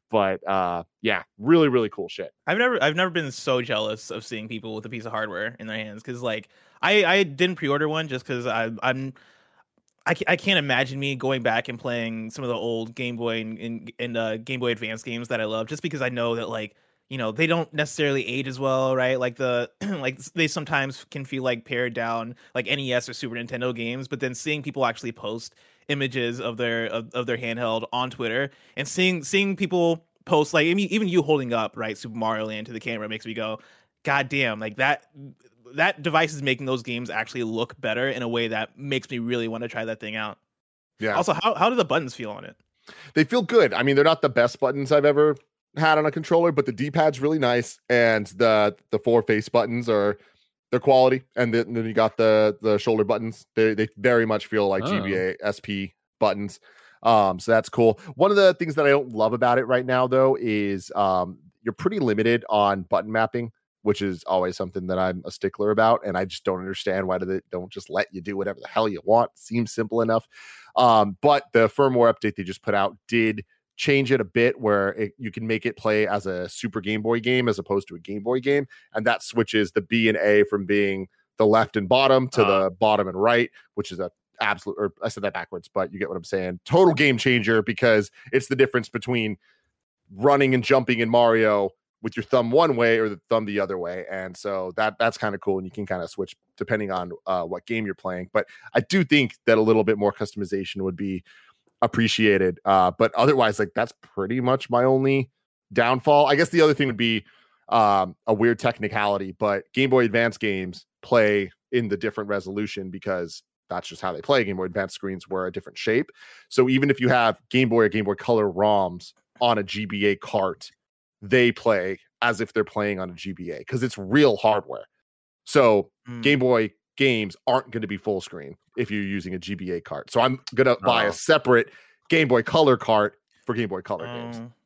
But uh, yeah, really, really cool shit. I've never I've never been so jealous of seeing people with a piece of hardware in their hands because like I, I didn't pre-order one just because I'm I, I can't imagine me going back and playing some of the old Game Boy and, and, and uh, Game Boy Advance games that I love just because I know that like you know they don't necessarily age as well, right? Like the like they sometimes can feel like pared down like N E S or Super Nintendo games, but then seeing people actually post images of their of, of their handheld on Twitter and seeing seeing people post like I mean, even you holding up right Super Mario Land to the camera makes me go, God damn, like that that device is making those games actually look better in a way that makes me really want to try that thing out. Yeah. Also, how how do the buttons feel on it? They feel good. I mean, they're not the best buttons I've ever had on a controller, but the D-pad's really nice, and the the four face buttons are they're quality. And then, then you got the the shoulder buttons. They they very much feel like Oh. G B A S P buttons. Um, so that's cool. One of the things that I don't love about it right now, though, is um, you're pretty limited on button mapping, which is always something that I'm a stickler about, and I just don't understand why do they don't just let you do whatever the hell you want. Seems simple enough. Um, but the firmware update they just put out did change it a bit where it, you can make it play as a Super Game Boy game as opposed to a Game Boy game, and that switches the B and A from being the left and bottom to Uh. the bottom and right, which is a absolute, or I said that backwards, but you get what I'm saying. Total game changer because it's the difference between running and jumping in Mario with your thumb one way or the thumb the other way. And so that that's kind of cool. And you can kind of switch depending on uh, what game you're playing. But I do think that a little bit more customization would be appreciated. Uh, but otherwise, like that's pretty much my only downfall. I guess the other thing would be um, a weird technicality, but Game Boy Advance games play in the different resolution because that's just how they play. Game Boy Advance screens were a different shape. So even if you have Game Boy or Game Boy Color ROMs on a G B A cart, they play as if they're playing on a G B A because it's real hardware. So Mm. Game Boy games aren't going to be full screen if you're using a G B A cart. So I'm going to buy Oh. a separate Game Boy Color cart for Game Boy Color games. Um,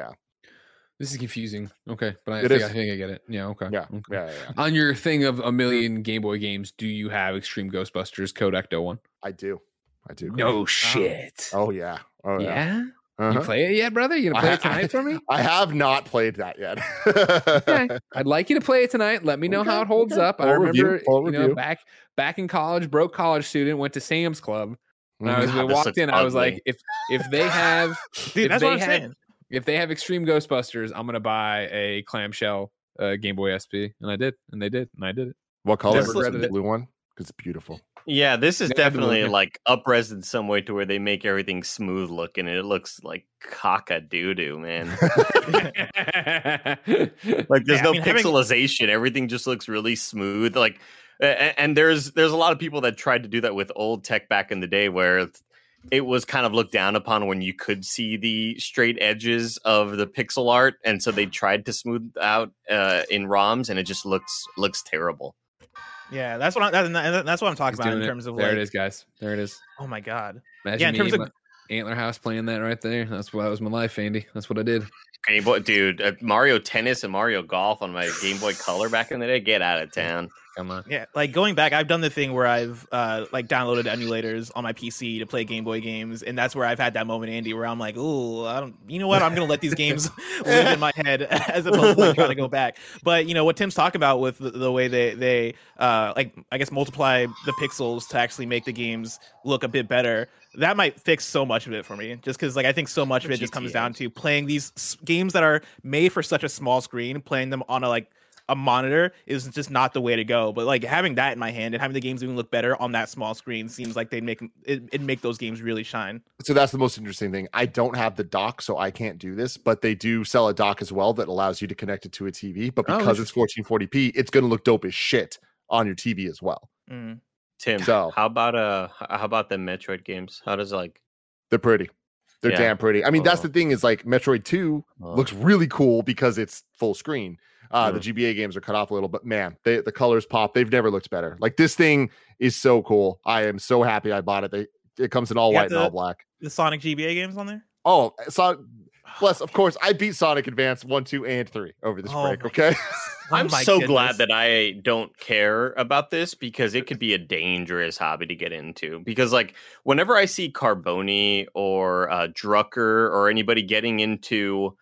This is confusing. Okay, but I It think, is. I think I get it. Yeah. Okay. Yeah, Okay. yeah, yeah, yeah. On your thing of a million Game Boy games, do you have Extreme Ghostbusters Code Ecto one? I do. I do. No shit. Oh yeah. Oh yeah. yeah. Uh-huh. You play it yet, brother? You gonna play I- it tonight for me? I have not played that yet. Okay. I'd like you to play it tonight. Let me know how it Okay, holds okay. up. I Full remember, review, full you know, review. back back in college, broke college student, went to Sam's Club. And I was God, when I this walked looks in, I was ugly. like, if if they have dude, if that's they what I'm had- saying. if they have Extreme Ghostbusters, I'm gonna buy a clamshell uh, Game Boy S P, and I did, and they did, and I did it. What color This is looks- the blue one? Because it's beautiful. Yeah, this is Yeah, the definitely movie. like up-res in some way to where they make everything smooth looking and it looks like cock a doo doo, man. Like there's Yeah, I no mean, having- pixelization. Everything just looks really smooth. Like, and, and there's there's a lot of people that tried to do that with old tech back in the day, where it was kind of looked down upon when you could see the straight edges of the pixel art, and so they tried to smooth out uh, in ROMs, and it just looks looks terrible. Yeah, that's what I, that, that's what I'm talking He's about in doing it. terms of there like. it is, guys. There it is. Oh my god. Imagine Yeah, in me terms and of- my Antler House playing that right there. That's what that was my life, Andy. That's what I did. Game Boy, dude, uh, Mario Tennis and Mario Golf on my Game Boy Color back in the day. Get out of town. Come on. Yeah, like going back, I've done the thing where I've uh, like downloaded emulators on my P C to play Game Boy games, and that's where I've had that moment, Andy, where I'm like, "Ooh, I don't, you know what? I'm gonna let these games live in my head as opposed to like, trying to go back." But you know what Tim's talking about with the, the way they they uh, like I guess multiply the pixels to actually make the games look a bit better. That might fix so much of it for me, just because like I think so much of it just comes G T A. down to playing these s- games that are made for such a small screen, playing them on a like a monitor is just not the way to go. But like having that in my hand and having the games even look better on that small screen seems like they'd make it, it'd make those games really shine. So that's the most interesting thing. I don't have the dock, so I can't do this, but they do sell a dock as well that allows you to connect it to a T V. But Oh, because it's fourteen forty p, it's going to look dope as shit on your T V as well. Mm. Tim, So- how about uh, how about the Metroid games? How does like They're pretty. They're Yeah. damn pretty. I mean, that's Oh. the thing is like Metroid two Oh. looks really cool because it's full screen. Uh, The Mm. G B A games are cut off a little, but man, they, the colors pop. They've never looked better. Like this thing is so cool. I am so happy I bought it. They, it comes in all You got white and the- all black. The Sonic G B A games on there? Oh, so plus, of course, I beat Sonic Advance one, two, and three over this Oh break. my Okay. Oh I'm my so goodness. glad that I don't care about this because it could be a dangerous hobby to get into. Because like whenever I see Carboni or uh, Drucker or anybody getting into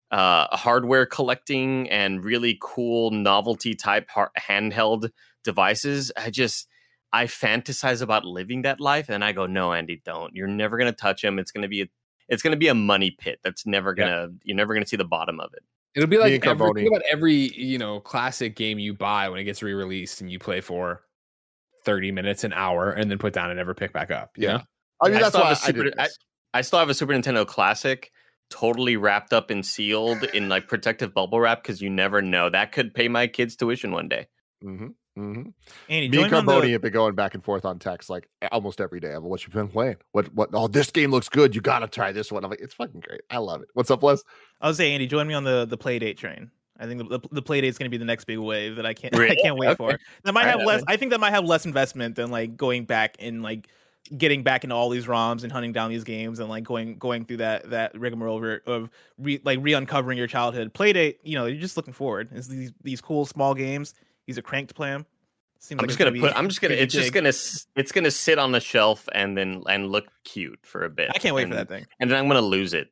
uh, hardware collecting and really cool novelty type har- handheld devices. I just I fantasize about living that life, and I go, no, Andy, don't. You're never gonna touch them. It's gonna be a it's gonna be a money pit. That's never gonna yeah. You're never gonna see the bottom of it. It'll be like every, think about every you know classic game you buy when it gets re-released and you play for thirty minutes, an hour, and then put down and never pick back up. You yeah, know? I mean I that's why I, super, did I, I still have a Super Nintendo Classic, totally wrapped up and sealed in like protective bubble wrap because you never know that could pay my kids' tuition one day. Mm-hmm. Mm-hmm. Andy, Me and Carboni the... have been going back and forth on text like almost every day. What you've been playing? What? What? Oh, this game looks good. You got to try this one. I'm like, it's fucking great. I love it. What's up, Les? I was saying, Andy, join me on the the play date train. I think the, the, the play date is going to be the next big wave that I can't really? I can't wait okay. for. That might have right, less. I think that might have less investment than like going back and like getting back into all these ROMs and hunting down these games and like going going through that that rigmarole of re, like re-uncovering your childhood. Playdate, you know, you're just looking forward. It's these these cool small games. These are cranked play 'em. Seems I'm like just gonna be put. I'm just gonna. It's just big. gonna. It's gonna sit on the shelf and then and look cute for a bit. I can't wait and, for that thing. And then I'm gonna lose it.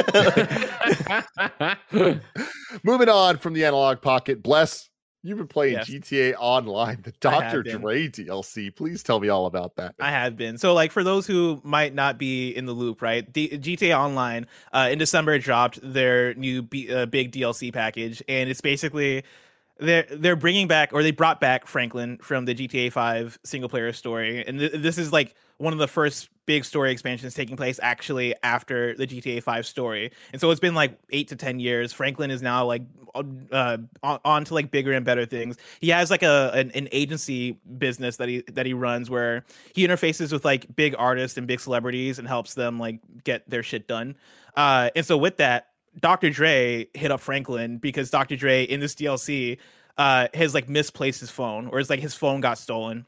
Moving on from the analog pocket, Bless. You've been playing Yes. G T A Online, the Doctor Dre D L C. Please tell me all about that. I have been. So, like, for those who might not be in the loop, right? D- G T A Online uh, in December dropped their new B- uh, big D L C package, and it's basically they're they're bringing back, or they brought back Franklin from the G T A five single player story, and th- this is like one of the first big story expansions taking place actually after the G T A five story. And so it's been like eight to ten years. Franklin is now like uh, on, on to like bigger and better things. He has like a an, an agency business that he that he runs where he interfaces with like big artists and big celebrities and helps them like get their shit done. Uh, and so with that, Doctor Dre hit up Franklin because Doctor Dre in this D L C uh, has like misplaced his phone, or it's like his phone got stolen.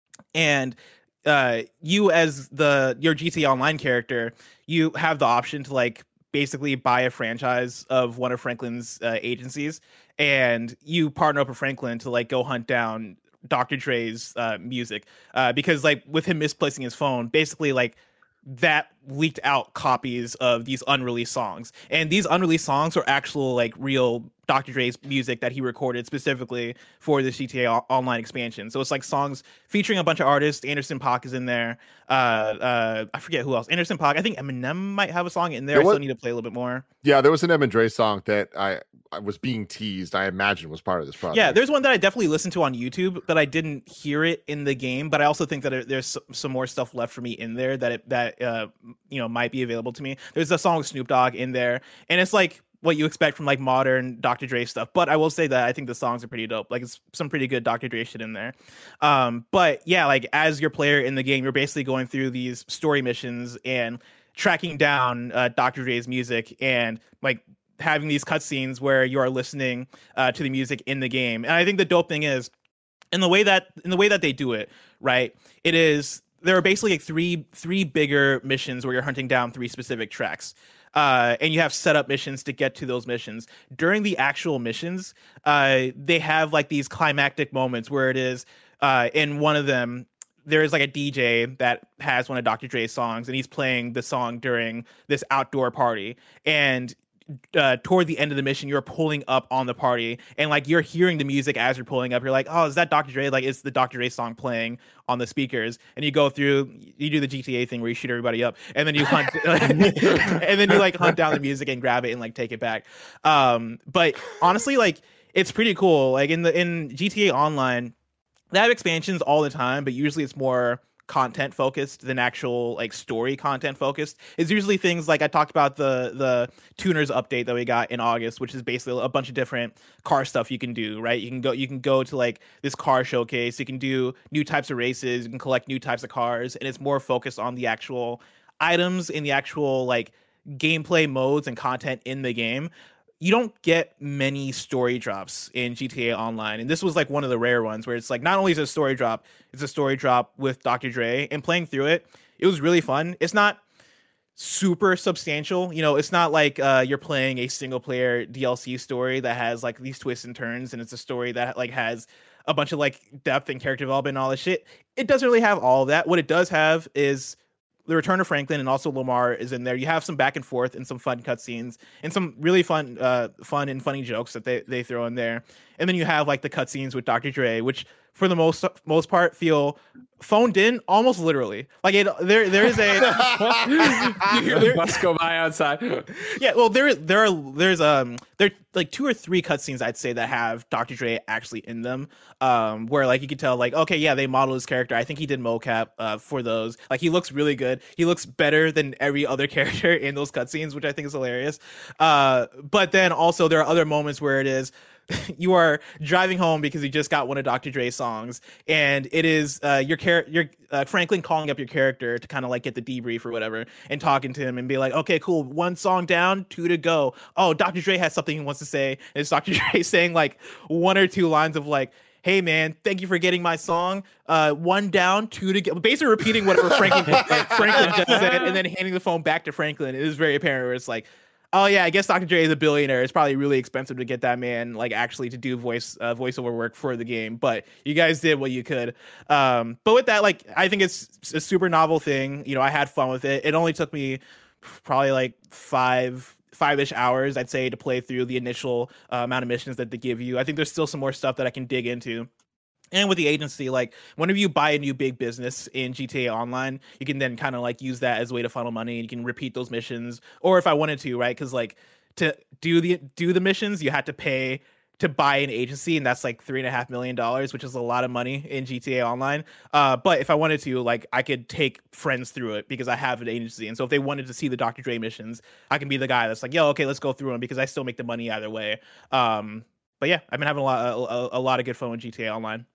And uh you as the your G T A Online character, you have the option to like basically buy a franchise of one of Franklin's uh, agencies, and you partner up with Franklin to like go hunt down Doctor Dre's uh music, uh because like with him misplacing his phone, basically like that leaked out copies of these unreleased songs, and these unreleased songs are actual like real Doctor Dre's music that he recorded specifically for the G T A Online expansion. So it's like songs featuring a bunch of artists. Anderson .Paak is in there. Uh, uh, I forget who else. Anderson .Paak. I think Eminem might have a song in there. there was, I still need to play a little bit more. Yeah, there was an Em and Dre song that I, I was being teased. I imagine was part of this project. Yeah, there's one that I definitely listened to on YouTube, but I didn't hear it in the game. But I also think that there's some more stuff left for me in there that it, that uh, you know might be available to me. There's a song with Snoop Dogg in there, and it's like what you expect from like modern Doctor Dre stuff. But I will say that I think the songs are pretty dope. Like it's some pretty good Doctor Dre shit in there. Um, but yeah, like as your player in the game, you're basically going through these story missions and tracking down uh, Doctor Dre's music and like having these cutscenes where you are listening uh, to the music in the game. And I think the dope thing is in the way that in the way that they do it, right? It is there are basically like three three bigger missions where you're hunting down three specific tracks. Uh, and you have set up missions to get to those missions. During the actual missions, uh, they have like these climactic moments where it is uh, in one of them, there is like a D J that has one of Doctor Dre's songs, and he's playing the song during this outdoor party. And uh, toward the end of the mission, you're pulling up on the party, and like you're hearing the music as you're pulling up. You're like, oh, is that Doctor Dre? Like, it's the Doctor Dre song playing on the speakers. And you go through, you do the G T A thing where you shoot everybody up, and then you hunt, and then you like hunt down the music and grab it and like take it back. Um, but honestly, like it's pretty cool. Like in the in G T A Online, they have expansions all the time, but usually it's more content focused than actual like story content focused. It's usually things like I talked about the the tuners update that we got in August, which is basically a bunch of different car stuff you can do, right? You can go you can go to like this car showcase, you can do new types of races, you can collect new types of cars, and it's more focused on the actual items in the actual like gameplay modes and content in the game. You don't get many story drops in G T A Online. And this was like one of the rare ones where it's like, not only is it a story drop, it's a story drop with Doctor Dre, and playing through it, it was really fun. It's not super substantial. You know, it's not like uh, you're playing a single player D L C story that has like these twists and turns. And it's a story that like has a bunch of like depth and character development and all this shit. It doesn't really have all of that. What it does have is the return of Franklin and also Lamar is in there. You have some back and forth and some fun cutscenes and some really fun, uh, fun and funny jokes that they, they throw in there. And then you have like the cutscenes with Doctor Dre, which for the most most part feel phoned in almost literally. Like it, there there is a you hear the bus go by outside. Yeah, well there there are there's um there like two or three cutscenes I'd say that have Doctor Dre actually in them. Um, where like you can tell like okay yeah they modeled his character. I think he did mocap uh for those. Like he looks really good. He looks better than every other character in those cutscenes, which I think is hilarious. Uh, but then also there are other moments where it is. You are driving home because you just got one of Doctor Dre's songs, and it is uh, your char- your uh, Franklin calling up your character to kind of like get the debrief or whatever, and talking to him and be like, "Okay, cool, one song down, two to go." Oh, Doctor Dre has something he wants to say. And it's Doctor Dre saying like one or two lines of like, "Hey man, thank you for getting my song. Uh, one down, two to go." Basically repeating whatever Franklin Franklin just said, and then handing the phone back to Franklin. It is very apparent where it's like, oh yeah, I guess Doctor Dre is a billionaire. It's probably really expensive to get that man like actually to do voice uh, voiceover work for the game. But you guys did what you could. Um, but with that, like I think it's a super novel thing. You know, I had fun with it. It only took me probably like five five-ish hours, I'd say, to play through the initial uh, amount of missions that they give you. I think there's still some more stuff that I can dig into. And with the agency, like whenever you buy a new big business in G T A Online, you can then kind of like use that as a way to funnel money. And you can repeat those missions, or if I wanted to, right? Because like to do the do the missions, you had to pay to buy an agency, and that's like three and a half million dollars, which is a lot of money in G T A Online. Uh, but if I wanted to, like I could take friends through it because I have an agency, and so if they wanted to see the Doctor Dre missions, I can be the guy that's like, yo, okay, let's go through them because I still make the money either way. Um, but yeah, I've been having a lot a, a, a lot of good fun with G T A Online.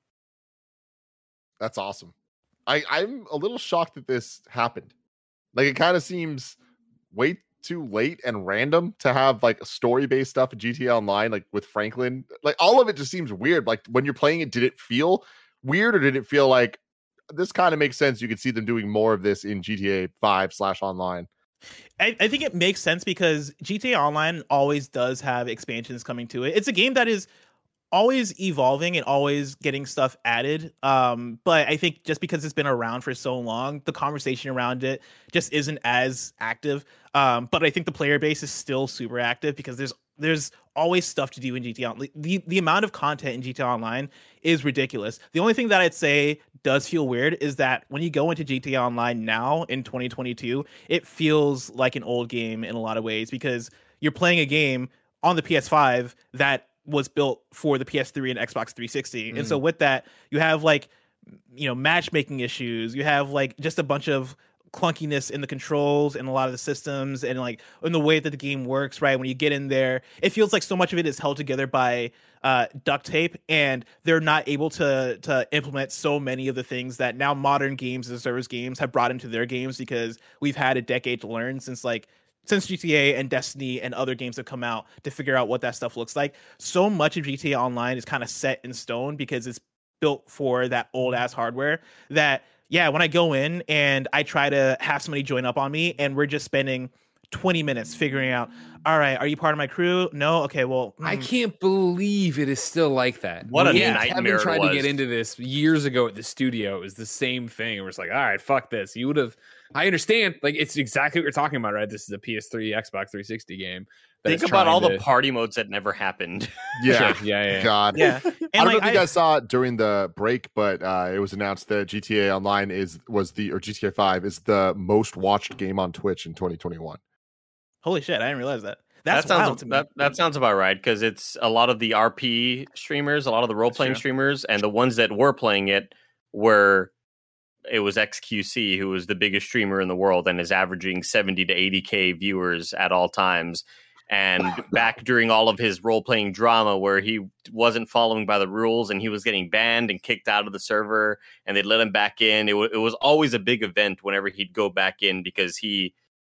That's awesome. I, I'm a little shocked that this happened. Like it kind of seems way too late and random to have like story-based stuff in G T A Online, like with Franklin. Like all of it just seems weird. Like when you're playing it, did it feel weird or did it feel like this kind of makes sense? You could see them doing more of this in G T A five slash online. I, I think it makes sense because G T A Online always does have expansions coming to it. It's a game that is always evolving and always getting stuff added. Um, but I think just because it's been around for so long, the conversation around it just isn't as active. Um, but I think the player base is still super active because there's there's always stuff to do in G T A. The, the amount of content in G T A Online is ridiculous. The only thing that I'd say does feel weird is that when you go into G T A Online now in twenty twenty-two, it feels like an old game in a lot of ways because you're playing a game on the P S five that was built for the P S three and Xbox three sixty. Mm. And so with that, you have like, you know, matchmaking issues. You have like just a bunch of clunkiness in the controls and a lot of the systems and like in the way that the game works, right? When you get in there, it feels like so much of it is held together by uh, duct tape, and they're not able to to implement so many of the things that now modern games as a service games have brought into their games because we've had a decade to learn since like since G T A and Destiny and other games have come out to figure out what that stuff looks like. So much of G T A Online is kind of set in stone because it's built for that old ass hardware that, yeah, when I go in and I try to have somebody join up on me and we're just spending twenty minutes figuring out, all right, are you part of my crew? No? Okay, well. I can't believe it is still like that. What a Me and nightmare Kevin tried it was. to get into this years ago at the studio. It was the same thing. And we're just like, all right, fuck this. You would have, I understand. Like, it's exactly what you're talking about, right? This is a P S three, Xbox three sixty game. Think about all to... the party modes that never happened. Yeah. Sure. Yeah, yeah. God. Yeah. And I don't like, know if you guys I... saw it during the break, but uh, it was announced that G T A Online is was the, or G T A five is the most watched game on Twitch in twenty twenty-one. Holy shit, I didn't realize that. That's that sounds wild to me. That, that sounds about right because it's a lot of the R P streamers, a lot of the role playing streamers, and the ones that were playing it were it was X Q C, who was the biggest streamer in the world and is averaging seventy to eighty K viewers at all times. And back during all of his role playing drama where he wasn't following by the rules and he was getting banned and kicked out of the server and they'd let him back in, it, w- it was always a big event whenever he'd go back in because he.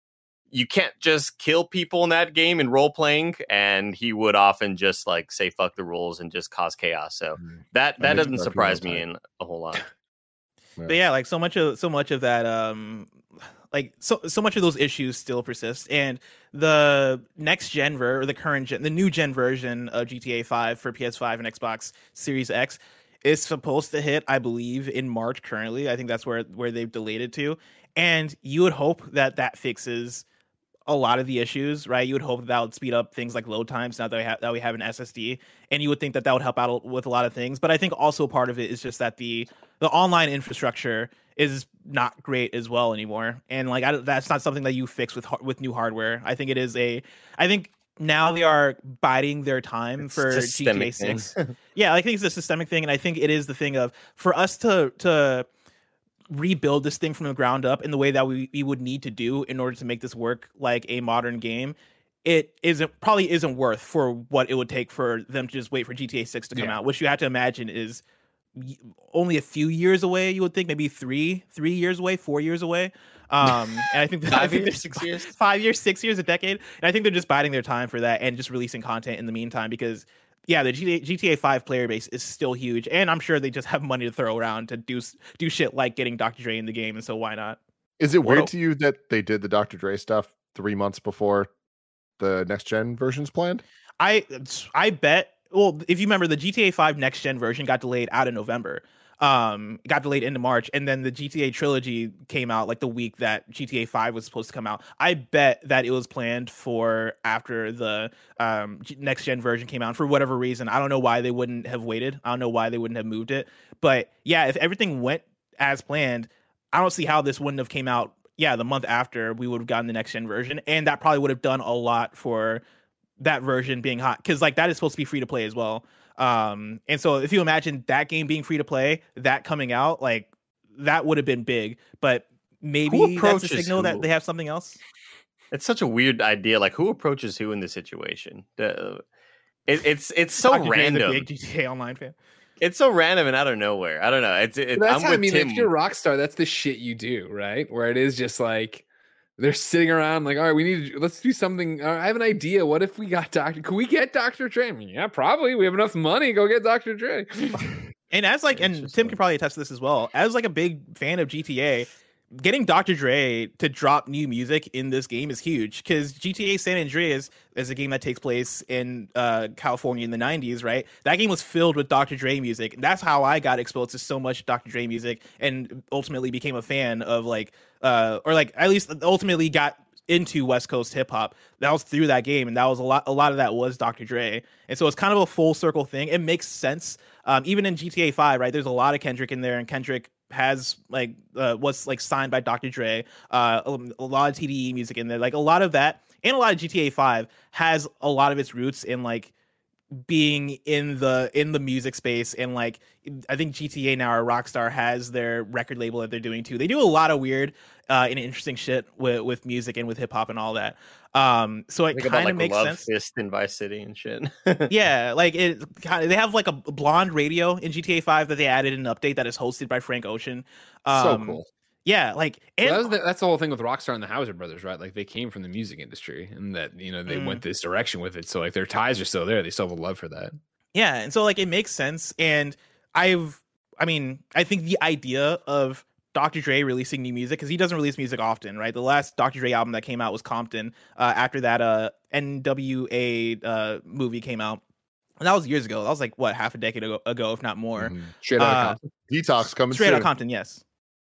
You can't just kill people in that game in role playing, and he would often just like say fuck the rules and just cause chaos. So that that doesn't surprise me in a whole lot. Yeah. But yeah, like so much of so much of that, um, like so so much of those issues still persist, and the next gen ver or the current gen, the new gen version of G T A five for P S five and Xbox Series X. It's supposed to hit, I believe, in March currently. I think that's where, where they've delayed it to. And you would hope that that fixes a lot of the issues, right? You would hope that, that would speed up things like load times now that we have that we have an S S D, and you would think that that would help out with a lot of things. But I think also part of it is just that the the online infrastructure is not great as well anymore, and like I, that's not something that you fix with with new hardware. I think it is a, I think now they are biding their time It's for G T A six. Yeah, I think it's a systemic thing, and I think it is the thing of for us to to. rebuild this thing from the ground up in the way that we, we would need to do in order to make this work like a modern game, it isn't probably isn't worth for what it would take for them to just wait for G T A six to come Yeah. out, which you have to imagine is y- only a few years away. You would think maybe three, three years away, four years away. Um, and I think that, I Five think years, there's six years? five years, six years, a decade. And I think they're just biding their time for that and just releasing content in the meantime because yeah, the G T A, G T A five player base is still huge, and I'm sure they just have money to throw around to do do shit like getting Doctor Dre in the game, and so why not? Is it weird Well- to you that they did the Doctor Dre stuff three months before the next gen versions planned? I I bet. Well, if you remember, the G T A five next gen version got delayed out of November. Um, got delayed into March, and then the G T A trilogy came out like the week that G T A five was supposed to come out. I bet that it was planned for after the um G- next gen version came out for whatever reason. I don't know why they wouldn't have waited. I don't know why they wouldn't have moved it. But yeah, if everything went as planned, I don't see how this wouldn't have came out. Yeah, the month after we would have gotten the next gen version, and that probably would have done a lot for that version being hot because like that is supposed to be free to play as well. Um, and so if you imagine that game being free to play, that coming out, like that would have been big, but maybe that's a approaches signal who? that they have something else. It's such a weird idea. Like, who approaches who in this situation? The, it, it's it's so Doctor Dre is a random. big G T A Online fan. It's so random and out of nowhere. I don't know. It's it, That's I'm how with I mean. Tim. If you're a rock star, that's the shit you do, right? Where it is just like they're sitting around, like, all right, we need to let's do something. Uh, I have an idea. What if we got Doctor? Can we get Doctor Dre? I mean, yeah, probably. We have enough money. Go get Doctor Dre. And as like, and Tim can probably attest to this as well. As like a big fan of G T A, getting Doctor Dre to drop new music in this game is huge because G T A San Andreas is a game that takes place in uh, California in the nineties, right? That game was filled with Doctor Dre music. And that's how I got exposed to so much Doctor Dre music and ultimately became a fan of like, uh, or like at least ultimately got into West Coast hip hop. That was through that game, and that was a lot. A lot of that was Doctor Dre, and so it's kind of a full circle thing. It makes sense. Um, even in G T A five, right? There's a lot of Kendrick in there, and Kendrick has like uh, was like signed by Doctor Dre. Uh, a, a lot of T D E music in there, like a lot of that, and a lot of G T A five has a lot of its roots in like being in the in the music space. And like I think G T A now or Rockstar has their record label that they're doing too. They do a lot of weird uh, and interesting shit with with music and with hip hop and all that. Um, so it Think about kind of like makes Love sense. Fist in Vice City and shit. Yeah, like it kind of, they have like a blonde radio in G T A five that they added in an update that is hosted by Frank Ocean. Um, So cool. Yeah, like Well, and that was the, that's the whole thing with Rockstar and the Hauser brothers, right? Like they came from the music industry, and that you know they Mm. went this direction with it. So like their ties are still there. They still have a love for that. yeah, and so like it makes sense. And I've, I mean, I think the idea of Doctor Dre releasing new music, because he doesn't release music often, right? The last Doctor Dre album that came out was Compton. Uh, after that, uh, N W A uh, movie came out, and that was years ago. That was like what half a decade ago, ago if not more. Mhm. Straight out Uh, of Compton. Detox coming Straight soon. out Compton, yes.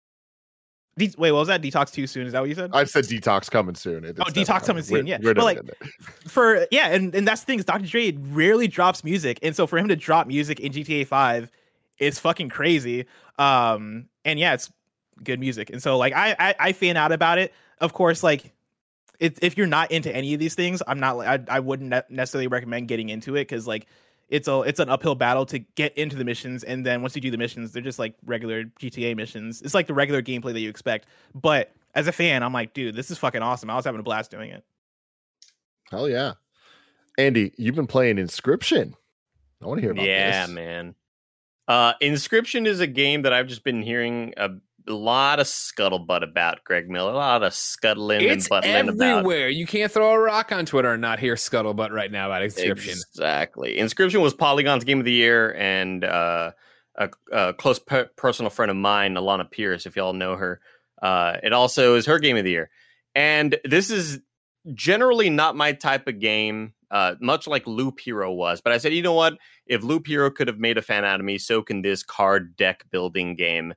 De- Wait, what was that? Detox too soon? Is that what you said? I said detox coming soon. It- Oh, it's Detox never coming soon, We're- yeah. we're But, never like, getting it. For yeah, and, and that's the thing is Doctor Dre rarely drops music, and so for him to drop music in G T A five is fucking crazy. Um, and yeah, it's good music, and so like I I, I fan out about it. Of course, like it, if you're not into any of these things, I'm not like I I wouldn't ne- necessarily recommend getting into it because like it's a it's an uphill battle to get into the missions, and then once you do the missions, they're just like regular G T A missions. It's like the regular gameplay that you expect, but as a fan, I'm like, dude, this is fucking awesome. I was having a blast doing it. Hell yeah. Andy, you've been playing Inscription. I want to hear about yeah, this. man. Uh, Inscription is a game that I've just been hearing a lot of scuttlebutt about, Greg Miller. A lot of scuttling It's and buttling about. everywhere. You can't throw a rock on Twitter and not hear scuttlebutt right now about Inscription. Exactly. Inscription was Polygon's game of the year, and uh, a, a close pe- personal friend of mine, Alana Pierce, if y'all know her, uh, it also is her game of the year. And this is generally not my type of game, uh, much like Loop Hero was. But I said, you know what? If Loop Hero could have made a fan out of me, so can this card deck building game.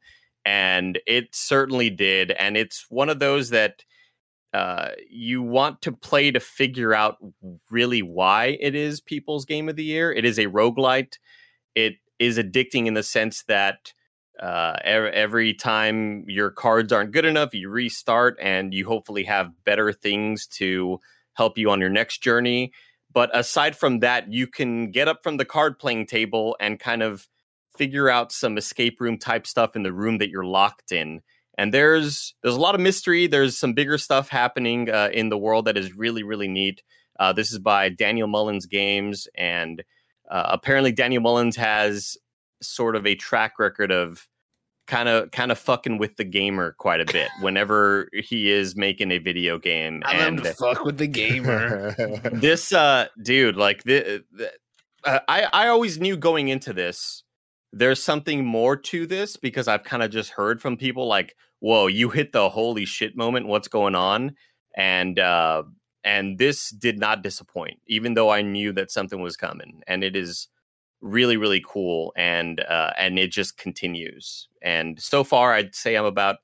and it certainly did. And it's one of those that uh, you want to play to figure out really why it is people's game of the year. It is a roguelite. It is addicting in the sense that uh, every time your cards aren't good enough, you restart and you hopefully have better things to help you on your next journey. But aside from that, you can get up from the card playing table and kind of figure out some escape room type stuff in the room that you're locked in. And there's there's a lot of mystery. There's some bigger stuff happening uh, in the world that is really, really neat. Uh, this is by Daniel Mullins Games. And uh, apparently Daniel Mullins has sort of a track record of kind of kind of fucking with the gamer quite a bit whenever he is making a video game. I and love to fuck with the gamer. This uh dude, like the, the uh, I I always knew going into this there's something more to this, because I've kind of just heard from people like, whoa, you hit the holy shit moment, what's going on? And uh and this did not disappoint, even though I knew that something was coming. And it is really, really cool, and uh, and it just continues. And so far, I'd say I'm about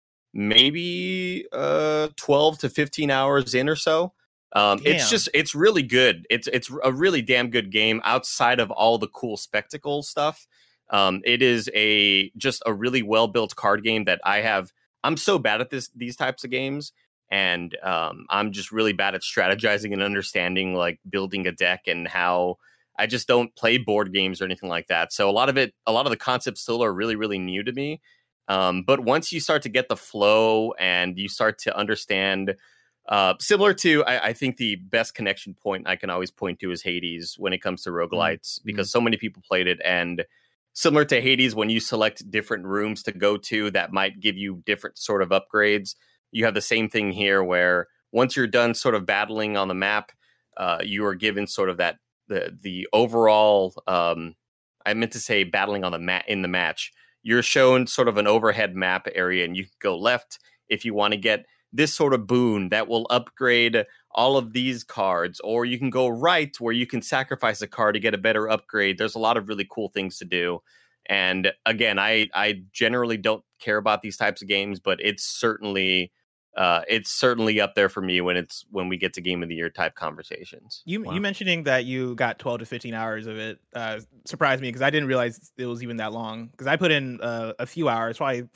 maybe uh, twelve to fifteen hours in or so. Um, it's just it's really good. It's it's a really damn good game outside of all the cool spectacle stuff. Um, it is a just a really well built card game that I have. I'm so bad at this these types of games, and um, I'm just really bad at strategizing and understanding like building a deck and how. I just don't play board games or anything like that. So a lot of it, a lot of the concepts still are really, really new to me. Um, but once you start to get the flow and you start to understand, uh, similar to, I, I think the best connection point I can always point to is Hades when it comes to roguelites, mm-hmm. because so many people played it. And similar to Hades, when you select different rooms to go to that might give you different sort of upgrades, you have the same thing here where once you're done sort of battling on the map, uh, you are given sort of that the the overall um I meant to say battling on the mat in the match. You're shown sort of an overhead map area, and you can go left if you want to get this sort of boon that will upgrade all of these cards, or you can go right where you can sacrifice a card to get a better upgrade. There's a lot of really cool things to do. And again, I I generally don't care about these types of games, but it's certainly Uh, it's certainly up there for me when it's when we get to game of the year type conversations. You Wow. you mentioning that you got twelve to fifteen hours of it uh, surprised me, because I didn't realize it was even that long. Because I put in uh, a few hours, probably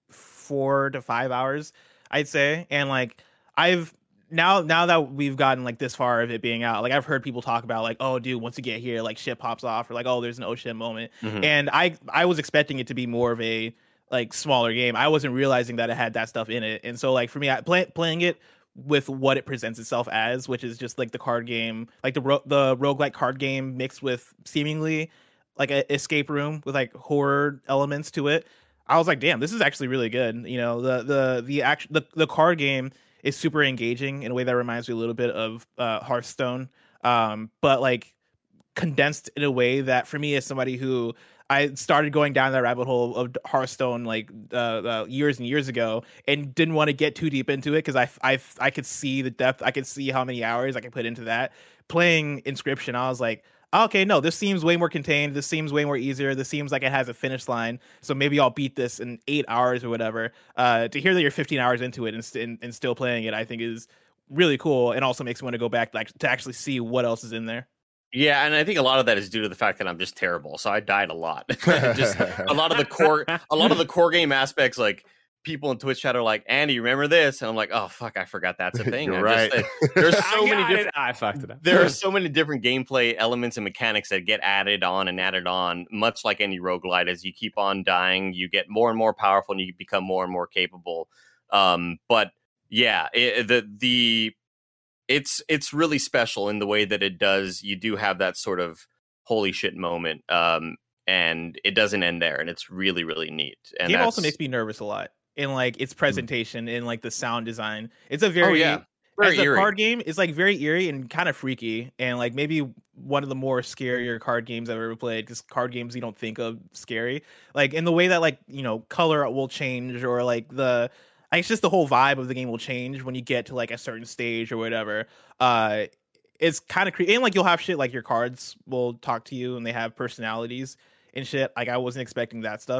four to five hours, I'd say. And like I've now now that we've gotten like this far of it being out, like I've heard people talk about like, oh, dude, once you get here, like shit pops off, or like, oh, there's an oh shit moment. Mhm. And I I was expecting it to be more of a like smaller game. I wasn't realizing that it had that stuff in it. And so like for me, I play, playing it with what it presents itself as, which is just like the card game, like the ro- the roguelike card game mixed with seemingly like an escape room with like horror elements to it. I was like, damn, this is actually really good. You know, the the the act the, the card game is super engaging in a way that reminds me a little bit of uh, Hearthstone, um, but like condensed in a way that for me as somebody who I started going down that rabbit hole of Hearthstone like uh, uh, years and years ago, and didn't want to get too deep into it because I, I, I could see the depth. I could see how many hours I could put into that. Playing Inscription, I was like, okay, no, this seems way more contained. This seems way more easier. This seems like it has a finish line. So maybe I'll beat this in eight hours or whatever. Uh, to hear that you're fifteen hours into it and, and, and still playing it, I think is really cool, and also makes me want to go back like to actually see what else is in there. Yeah, and I think a lot of that is due to the fact that I'm just terrible. So I died a lot. Just a lot of the core, a lot of the core game aspects, like people in Twitch chat are like, "Andy, remember this?" And I'm like, "Oh fuck, I forgot that's a thing." You're I'm right. Just, uh, there's I so many got different. it. I fucked it up. There are so many different gameplay elements and mechanics that get added on and added on, much like any roguelite. As you keep on dying, you get more and more powerful, and you become more and more capable. Um, but yeah, it, the the it's it's really special in the way that it does. You do have that sort of holy shit moment, um, and it doesn't end there, and it's really really neat. And Game that's- also makes me nervous a lot in like its presentation and like the sound design. It's a very oh yeah, very as a eerie. card game, it's like very eerie and kind of freaky, and like maybe one of the more scarier card games I've ever played. Because card games you don't think of scary, like in the way that like you know color will change, or like the like, it's just the whole vibe of the game will change when you get to like a certain stage or whatever. Uh, it's kind of creepy, and like you'll have shit like your cards will talk to you and they have personalities and shit. Like I wasn't expecting that stuff.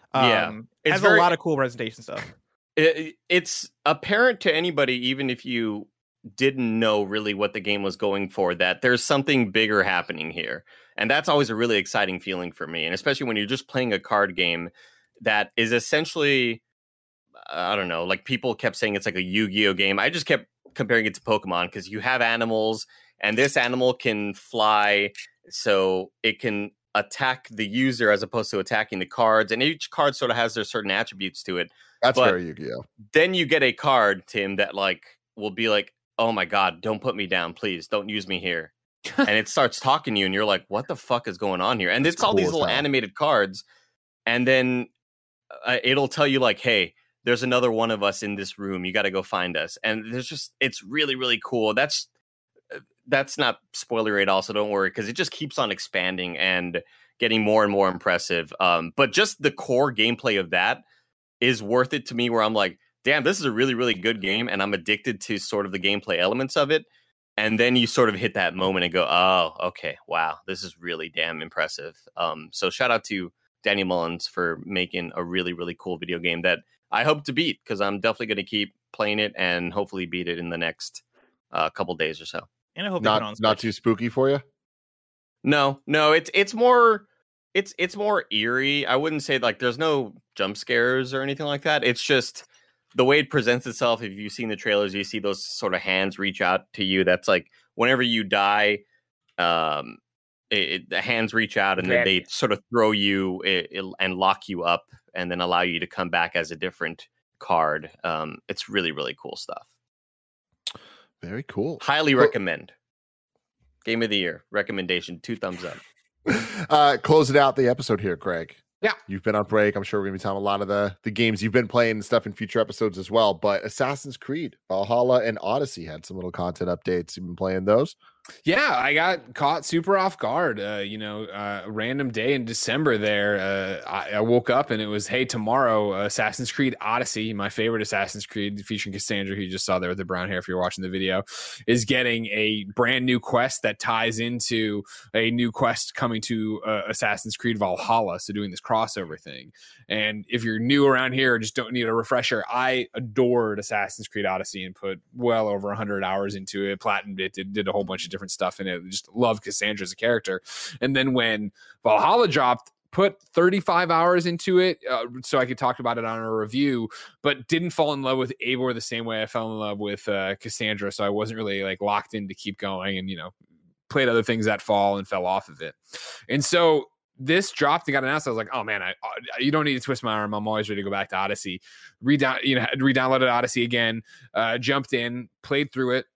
Um, Yeah. it It's has very- a lot of cool presentation stuff. It, it's apparent to anybody, even if you didn't know really what the game was going for, that there's something bigger happening here. And that's always a really exciting feeling for me. And especially when you're just playing a card game that is essentially, I don't know, like people kept saying it's like a Yu-Gi-Oh game. I just kept comparing it to Pokemon because you have animals and this animal can fly. So it can attack the user as opposed to attacking the cards. And each card sort of has their certain attributes to it. That's But very Yu-Gi-Oh. Then you get a card, Tim, that like will be like, oh my God, don't put me down, please. Don't use me here. And it starts talking to you and you're like, what the fuck is going on here? And That's it's all cool these as little hell. animated cards. And then uh, it'll tell you like, hey, there's another one of us in this room. You got to go find us. And there's just, it's really, really cool. That's, that's not spoilery at all. So don't worry, because it just keeps on expanding and getting more and more impressive. Um, but just the core gameplay of that is worth it to me, where I'm like, damn, this is a really, really good game. And I'm addicted to sort of the gameplay elements of it. And then you sort of hit that moment and go, oh, okay, wow, this is really damn impressive. Um, so shout out to Danny Mullins for making a really, really cool video game that I hope to beat, because I'm definitely going to keep playing it and hopefully beat it in the next uh, couple days or so. And I hope they put it on Not not Switch. too spooky for you. No, no, it's it's more it's it's more eerie. I wouldn't say like there's no jump scares or anything like that. It's just the way it presents itself. If you've seen the trailers, you see those sort of hands reach out to you. That's like whenever you die, um, it, it, the hands reach out and then they sort of throw you it, it, and lock you up, and then allow you to come back as a different card. Um, it's really really cool stuff. Very cool. Highly Well- recommend. Game of the year recommendation. Two thumbs up. Uh, closing out the episode here, Greg. Yeah. You've been on break. I'm sure we're going to be telling a lot of the, the games you've been playing and stuff in future episodes as well. But Assassin's Creed, Valhalla, and Odyssey had some little content updates. You've been playing those? Yeah, I got caught super off guard. Uh, you know, uh, a random day in December there, uh, I, I woke up and it was, hey, tomorrow, uh, Assassin's Creed Odyssey, my favorite Assassin's Creed featuring Cassandra, who you just saw there with the brown hair if you're watching the video, is getting a brand new quest that ties into a new quest coming to uh, Assassin's Creed Valhalla. So doing this crossover thing. And if you're new around here or just don't need a refresher, I adored Assassin's Creed Odyssey and put well over one hundred hours into it, platinumed it, did, did a whole bunch of different stuff in it. Just loved Cassandra as a character. And then when Valhalla dropped, put thirty-five hours into it uh, so I could talk about it on a review, but didn't fall in love with Eivor the same way I fell in love with uh, Cassandra. So I wasn't really like locked in to keep going, and, you know, played other things that fall and fell off of it. And so this dropped and got announced. I was like, oh man, I, I you don't need to twist my arm. I'm always ready to go back to Odyssey. Redown, you know, re-downloaded Odyssey again, uh, jumped in, played through it.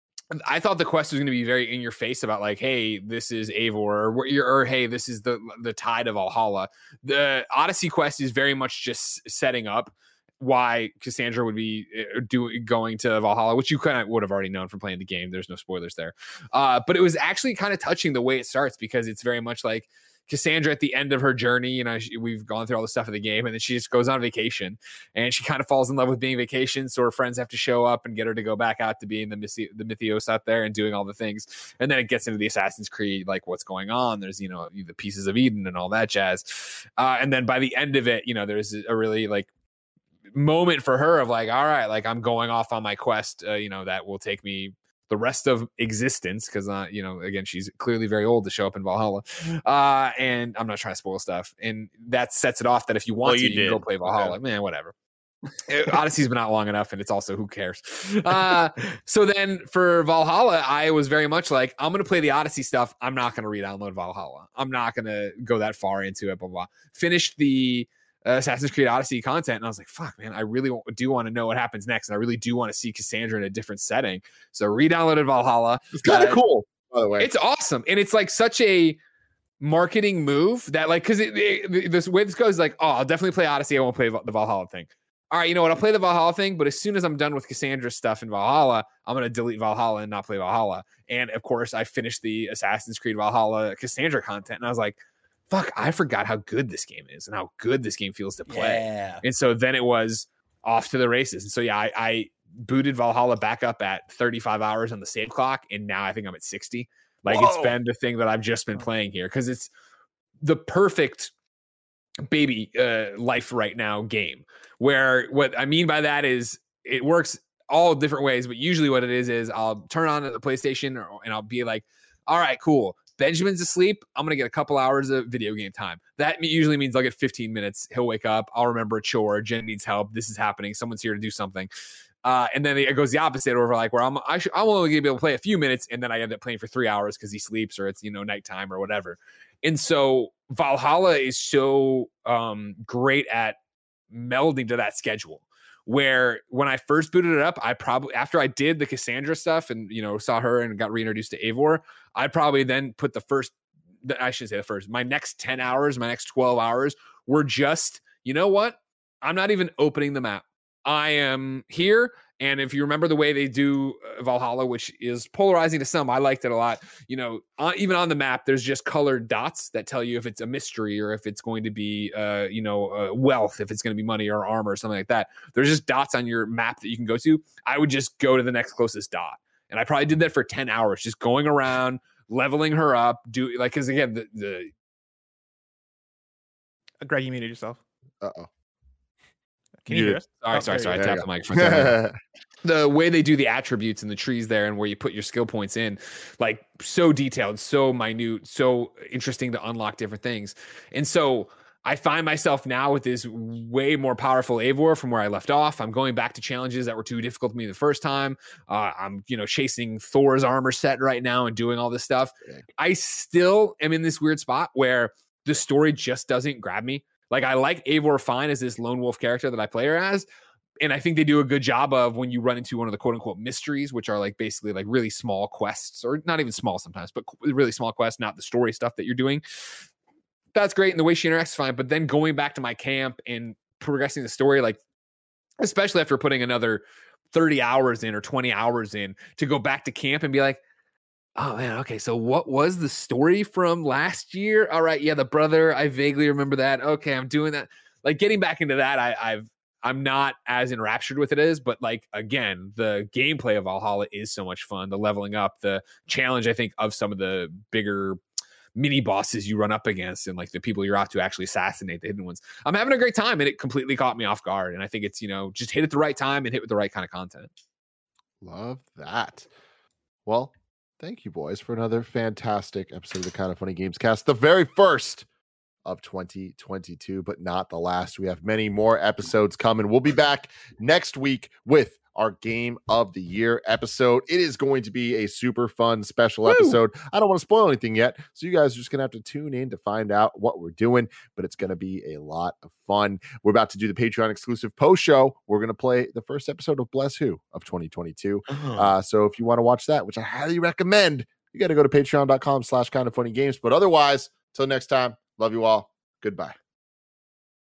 I thought the quest was going to be very in your face about like, hey, this is Eivor, or, or hey, this is the the tide of Valhalla. The Odyssey quest is very much just setting up why Cassandra would be do, going to Valhalla, which you kind of would have already known from playing the game. There's no spoilers there. Uh, but it was actually kind of touching the way it starts, because it's very much like Cassandra at the end of her journey. You know, she, we've gone through all the stuff of the game, and then she just goes on vacation, and she kind of falls in love with being vacation. So her friends have to show up and get her to go back out to being the Mythi- the Mythios out there and doing all the things. And then it gets into the Assassin's Creed, like what's going on. There's, you know, the pieces of Eden and all that jazz. Uh, and then by the end of it, you know, there's a really like moment for her of like, all right, like I'm going off on my quest, uh, you know, that will take me the rest of existence, because uh you know, again, she's clearly very old to show up in Valhalla, uh and I'm not trying to spoil stuff, and that sets it off that if you want Well, to you you can did. go play Valhalla. Okay. Man, whatever. Odyssey's been out long enough, and it's also, who cares. Uh so then for Valhalla, I was very much like, I'm gonna play the Odyssey stuff, I'm not gonna re-download Valhalla, I'm not gonna go that far into it, blah blah. Finished the Uh, Assassin's Creed Odyssey content, and I was like, fuck, man, I really w- do want to know what happens next, and I really do want to see Cassandra in a different setting. So re-downloaded Valhalla. It's kind of Uh, cool, by the way. It's awesome, and it's like such a marketing move that, like, because it, it, this way this goes, like, oh, I'll definitely play Odyssey, I won't play the Valhalla thing. All right, you know what, I'll play the Valhalla thing, but as soon as I'm done with Cassandra's stuff in Valhalla, I'm going to delete Valhalla and not play Valhalla. And of course, I finished the Assassin's Creed Valhalla Cassandra content, and I was like, fuck, I forgot how good this game is and how good this game feels to play. Yeah. And so then it was off to the races. And so, yeah, I, I booted Valhalla back up at thirty-five hours on the save clock, and now I think I'm at sixty. Like, Whoa. it's been the thing that I've just been playing here, because it's the perfect baby uh, life right now game, where what I mean by that is it works all different ways, but usually what it is is I'll turn on the PlayStation or, and I'll be like, all right, cool. Benjamin's asleep. I'm going to get a couple hours of video game time. That usually means I'll get fifteen minutes. He'll wake up. I'll remember a chore. Jen needs help. This is happening. Someone's here to do something. Uh, and then it goes the opposite over like where I'm, I should, I'm only going to be able to play a few minutes. And then I end up playing for three hours because he sleeps or it's, you know, nighttime or whatever. And so Valhalla is so um, great at melding to that schedule. Where when I first booted it up, I probably, after I did the Cassandra stuff and, you know, saw her and got reintroduced to Eivor, I probably then put the first, I should say the first, my next ten hours, my next twelve hours were just, you know what? I'm not even opening the map. I am here. And if you remember the way they do Valhalla, which is polarizing to some, I liked it a lot. You know, uh, even on the map, there's just colored dots that tell you if it's a mystery or if it's going to be, uh, you know, uh, wealth, if it's going to be money or armor or something like that. There's just dots on your map that you can go to. I would just go to the next closest dot. And I probably did that for ten hours, just going around, leveling her up, do like, because again, the, the... Greg, you muted yourself. Uh-oh. Can you hear us? Sorry, Oh, sorry, sorry. I there you tapped the microphone. The way they do the attributes and the trees there and where you put your skill points in, like so detailed, so minute, so interesting to unlock different things. And so I find myself now with this way more powerful Eivor from where I left off. I'm going back to challenges that were too difficult for me the first time. Uh, I'm, you know, chasing Thor's armor set right now and doing all this stuff. I still am in this weird spot where the story just doesn't grab me. Like, I like Eivor fine as this lone wolf character that I play her as. And I think they do a good job of when you run into one of the quote unquote mysteries, which are like basically like really small quests, or not even small sometimes, but really small quests, not the story stuff that you're doing. That's great. And the way she interacts is fine. But then going back to my camp and progressing the story, like, especially after putting another thirty hours in or twenty hours in to go back to camp and be like, oh man, okay, so what was the story from last year? All right, yeah, the brother, I vaguely remember that. Okay, I'm doing that. Like, getting back into that, I, I've I'm not as enraptured with it as, but like, again, the gameplay of Valhalla is so much fun. The leveling up, the challenge, I think, of some of the bigger mini bosses you run up against and like the people you're out to actually assassinate, the hidden ones. I'm having a great time, and it completely caught me off guard. And I think it's, you know, just hit at the right time and hit with the right kind of content. Love that. Well, thank you, boys, for another fantastic episode of the Kind of Funny Games Cast. The very first of twenty twenty-two, but not the last. We have many more episodes coming. We'll be back next week with our Game of the Year episode. It is going to be a super fun special Woo! episode. I don't want to spoil anything yet, so you guys are just going to have to tune in to find out what we're doing, but it's going to be a lot of fun. We're about to do the Patreon exclusive post show. We're going to play the first episode of Bless Who of twenty twenty-two. Uh-huh. Uh, so if you want to watch that, which I highly recommend, you got to go to patreon.com slash kind of funny games. But otherwise, till next time, love you all. Goodbye.